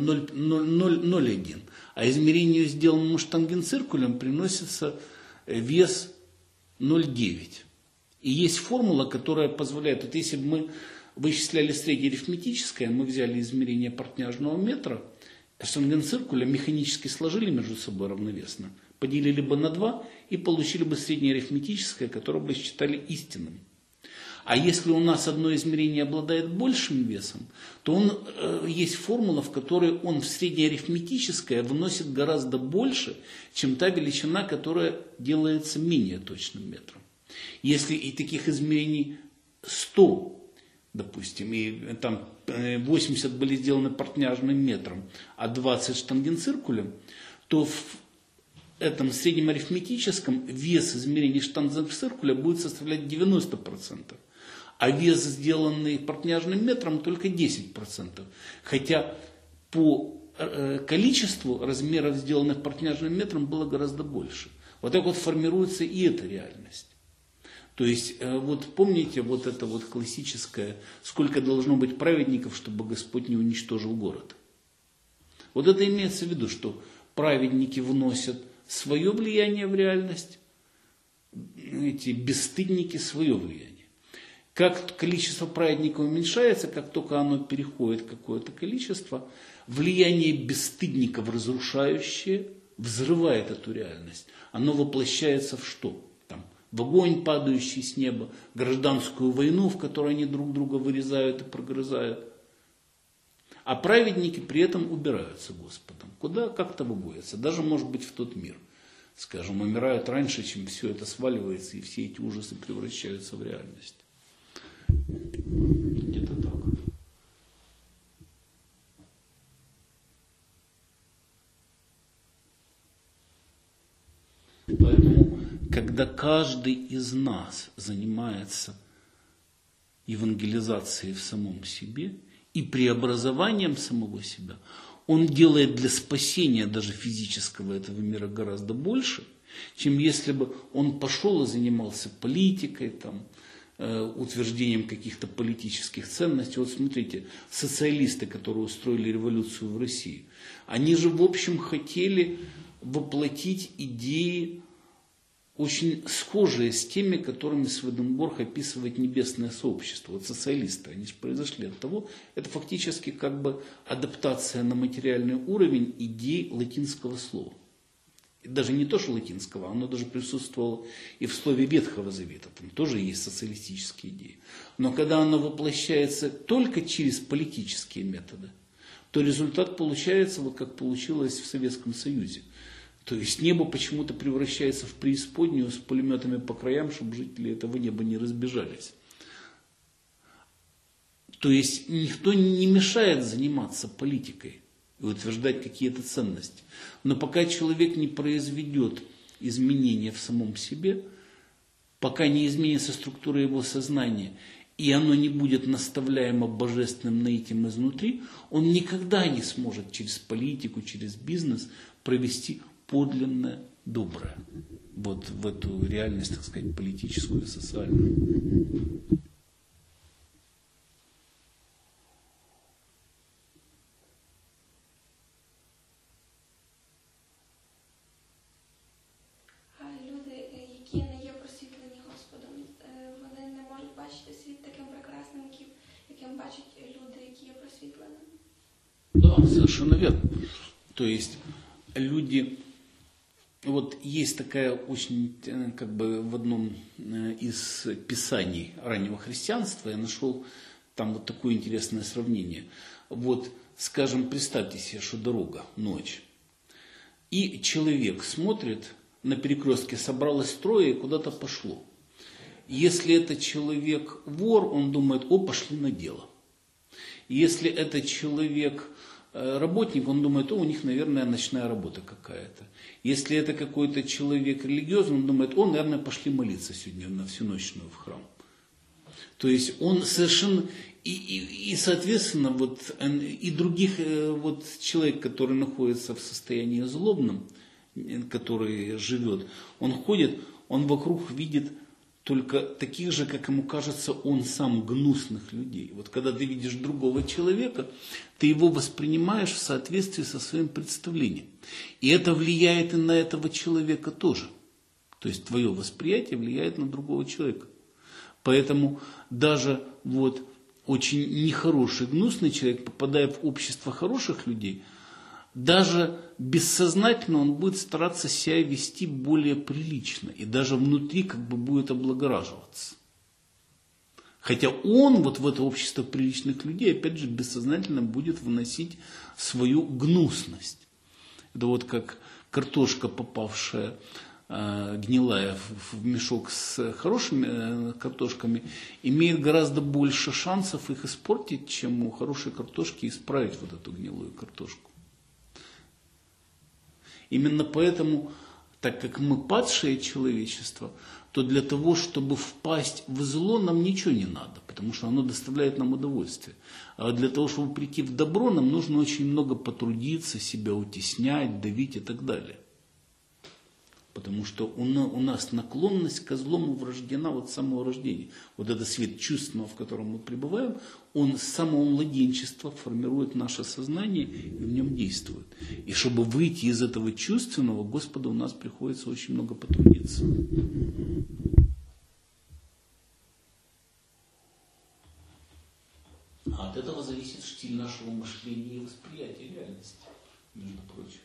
0,1, а измерению, сделанному штангенциркулем, приносится вес 0,9. И есть формула, которая позволяет, вот если бы мы вычисляли среднеарифметическое, мы взяли измерение портняжного метра, штангенциркуля механически сложили между собой равновесно, поделили бы на 2 и получили бы среднеарифметическое, которое бы считали истинным. А если у нас одно измерение обладает большим весом, то есть формула, в которой он в среднеарифметическое вносит гораздо больше, чем та величина, которая делается менее точным метром. Если и таких измерений 100, допустим, и там 80 были сделаны портняжным метром, а 20 штангенциркулем, то в этом среднем арифметическом вес измерений штангенциркуля будет составлять 90%. А вес, сделанный портняжным метром, только 10%. Хотя по количеству размеров, сделанных портняжным метром, было гораздо больше. Вот так вот формируется и эта реальность. То есть, вот помните, вот это вот классическое, сколько должно быть праведников, чтобы Господь не уничтожил город. Вот это имеется в виду, что праведники вносят свое влияние в реальность, эти бесстыдники свое влияние. Как количество праведников уменьшается, как только оно переходит какое-то количество, влияние бесстыдников, разрушающее, взрывает эту реальность. Оно воплощается в что? Там, в огонь, падающий с неба, гражданскую войну, в которой они друг друга вырезают и прогрызают. А праведники при этом убираются Господом. Куда? Как-то выводятся. Даже, может быть, в тот мир. Скажем, умирают раньше, чем все это сваливается, и все эти ужасы превращаются в реальность. Где-то так. Поэтому, когда каждый из нас занимается евангелизацией в самом себе и преобразованием самого себя, он делает для спасения даже физического этого мира гораздо больше, чем если бы он пошел и занимался политикой, там, утверждением каких-то политических ценностей. Вот смотрите, социалисты, которые устроили революцию в России, они же в общем хотели воплотить идеи, очень схожие с теми, которыми Сведенборг описывает небесное сообщество. Вот социалисты, они же произошли от того, это фактически как бы адаптация на материальный уровень идей латинского слова. Даже не то, что латинского, оно даже присутствовало и в слове Ветхого Завета, там тоже есть социалистические идеи. Но когда оно воплощается только через политические методы, то результат получается, вот как получилось в Советском Союзе. То есть небо почему-то превращается в преисподнюю с пулеметами по краям, чтобы жители этого неба не разбежались. То есть никто не мешает заниматься политикой и утверждать какие-то ценности. Но пока человек не произведет изменения в самом себе, пока не изменится структура его сознания, и оно не будет наставляемо божественным наитием изнутри, он никогда не сможет через политику, через бизнес провести подлинное доброе. Вот в эту реальность, так сказать, политическую и социальную. Да, совершенно верно. То есть люди, вот есть такая очень, как бы в одном из писаний раннего христианства я нашел там вот такое интересное сравнение. Вот, скажем, представьте себе, что дорога, ночь, и человек смотрит на перекрестке, собралось трое и куда-то пошло. Если это человек вор, он думает, о, пошли на дело. Если это человек работник, он думает, о, у них, наверное, ночная работа какая-то. Если это какой-то человек религиозный, он думает, о, наверное, пошли молиться сегодня на всю ночную в храм. То есть он совершенно... И соответственно, вот, и других вот, человек, который находится в состоянии злобном, который живет, он ходит, он вокруг видит только таких же, как ему кажется, он сам, гнусных людей. Вот когда ты видишь другого человека, ты его воспринимаешь в соответствии со своим представлением. И это влияет и на этого человека тоже. То есть твое восприятие влияет на другого человека. Поэтому даже вот очень нехороший, гнусный человек, попадая в общество хороших людей, даже бессознательно он будет стараться себя вести более прилично. И даже внутри как бы будет облагораживаться. Хотя он вот в это общество приличных людей, опять же, бессознательно будет вносить свою гнусность. Это вот как картошка, попавшая гнилая в мешок с хорошими картошками, имеет гораздо больше шансов их испортить, чем у хорошей картошки исправить вот эту гнилую картошку. Именно поэтому, так как мы падшее человечество, то для того, чтобы впасть в зло, нам ничего не надо, потому что оно доставляет нам удовольствие. А для того, чтобы прийти в добро, нам нужно очень много потрудиться, себя утеснять, давить и так далее. Потому что у нас наклонность ко злому врождена вот с самого рождения. Вот этот свет чувственного, в котором мы пребываем, он с самого младенчества формирует наше сознание и в нем действует. И чтобы выйти из этого чувственного, Господу у нас приходится очень много потрудиться. А от этого зависит стиль нашего мышления и восприятия реальности, между прочим.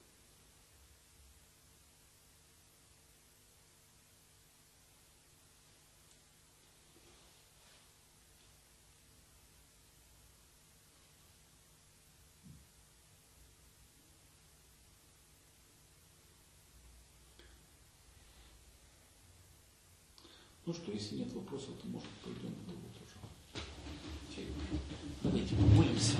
Ну что, если нет вопросов, то, может, пойдем в другую тоже. Давайте помолимся.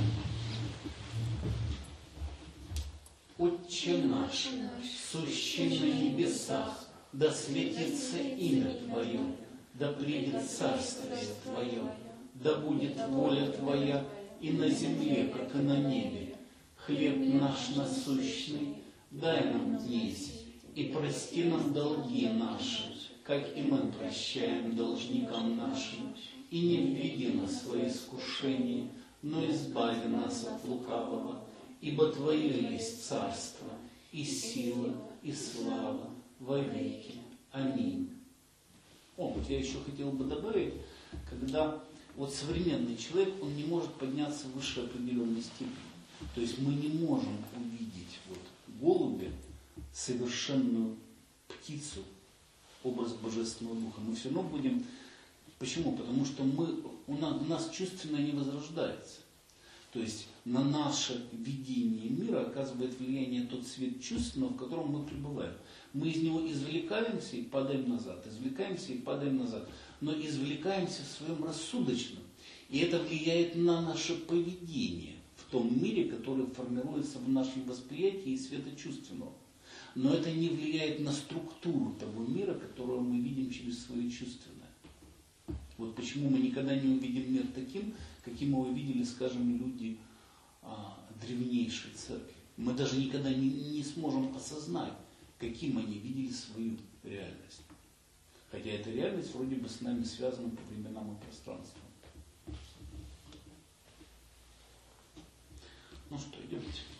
Отче наш, сущий на небесах, да светится имя Твое, да придет царствие Твое, да будет воля Твоя и на земле, как и на небе. Хлеб наш насущный дай нам днесь, и прости нам долги наши, как и мы прощаем должникам нашим, и не введи нас в свои искушения, но избави нас от лукавого, ибо Твое есть царство, и сила, и слава во веки. Аминь. Вот я еще хотел бы добавить, когда вот современный человек, он не может подняться выше определенной степени. То есть мы не можем увидеть вот голубя, совершенную птицу, образ Божественного Духа. Мы все равно будем... Почему? Потому что у нас чувственно не возрождается. То есть на наше видение мира оказывает влияние тот свет чувственного, в котором мы пребываем. Мы из него извлекаемся и падаем назад, извлекаемся и падаем назад. Но извлекаемся в своем рассудочном. И это влияет на наше поведение в том мире, который формируется в нашем восприятии и светочувственного. Но это не влияет на структуру того мира, которого мы видим через свое чувственное. Вот почему мы никогда не увидим мир таким, каким его видели, скажем, люди древнейшей церкви. Мы даже никогда не сможем осознать, каким они видели свою реальность. Хотя эта реальность вроде бы с нами связана по временам и пространству. Ну что, идемте.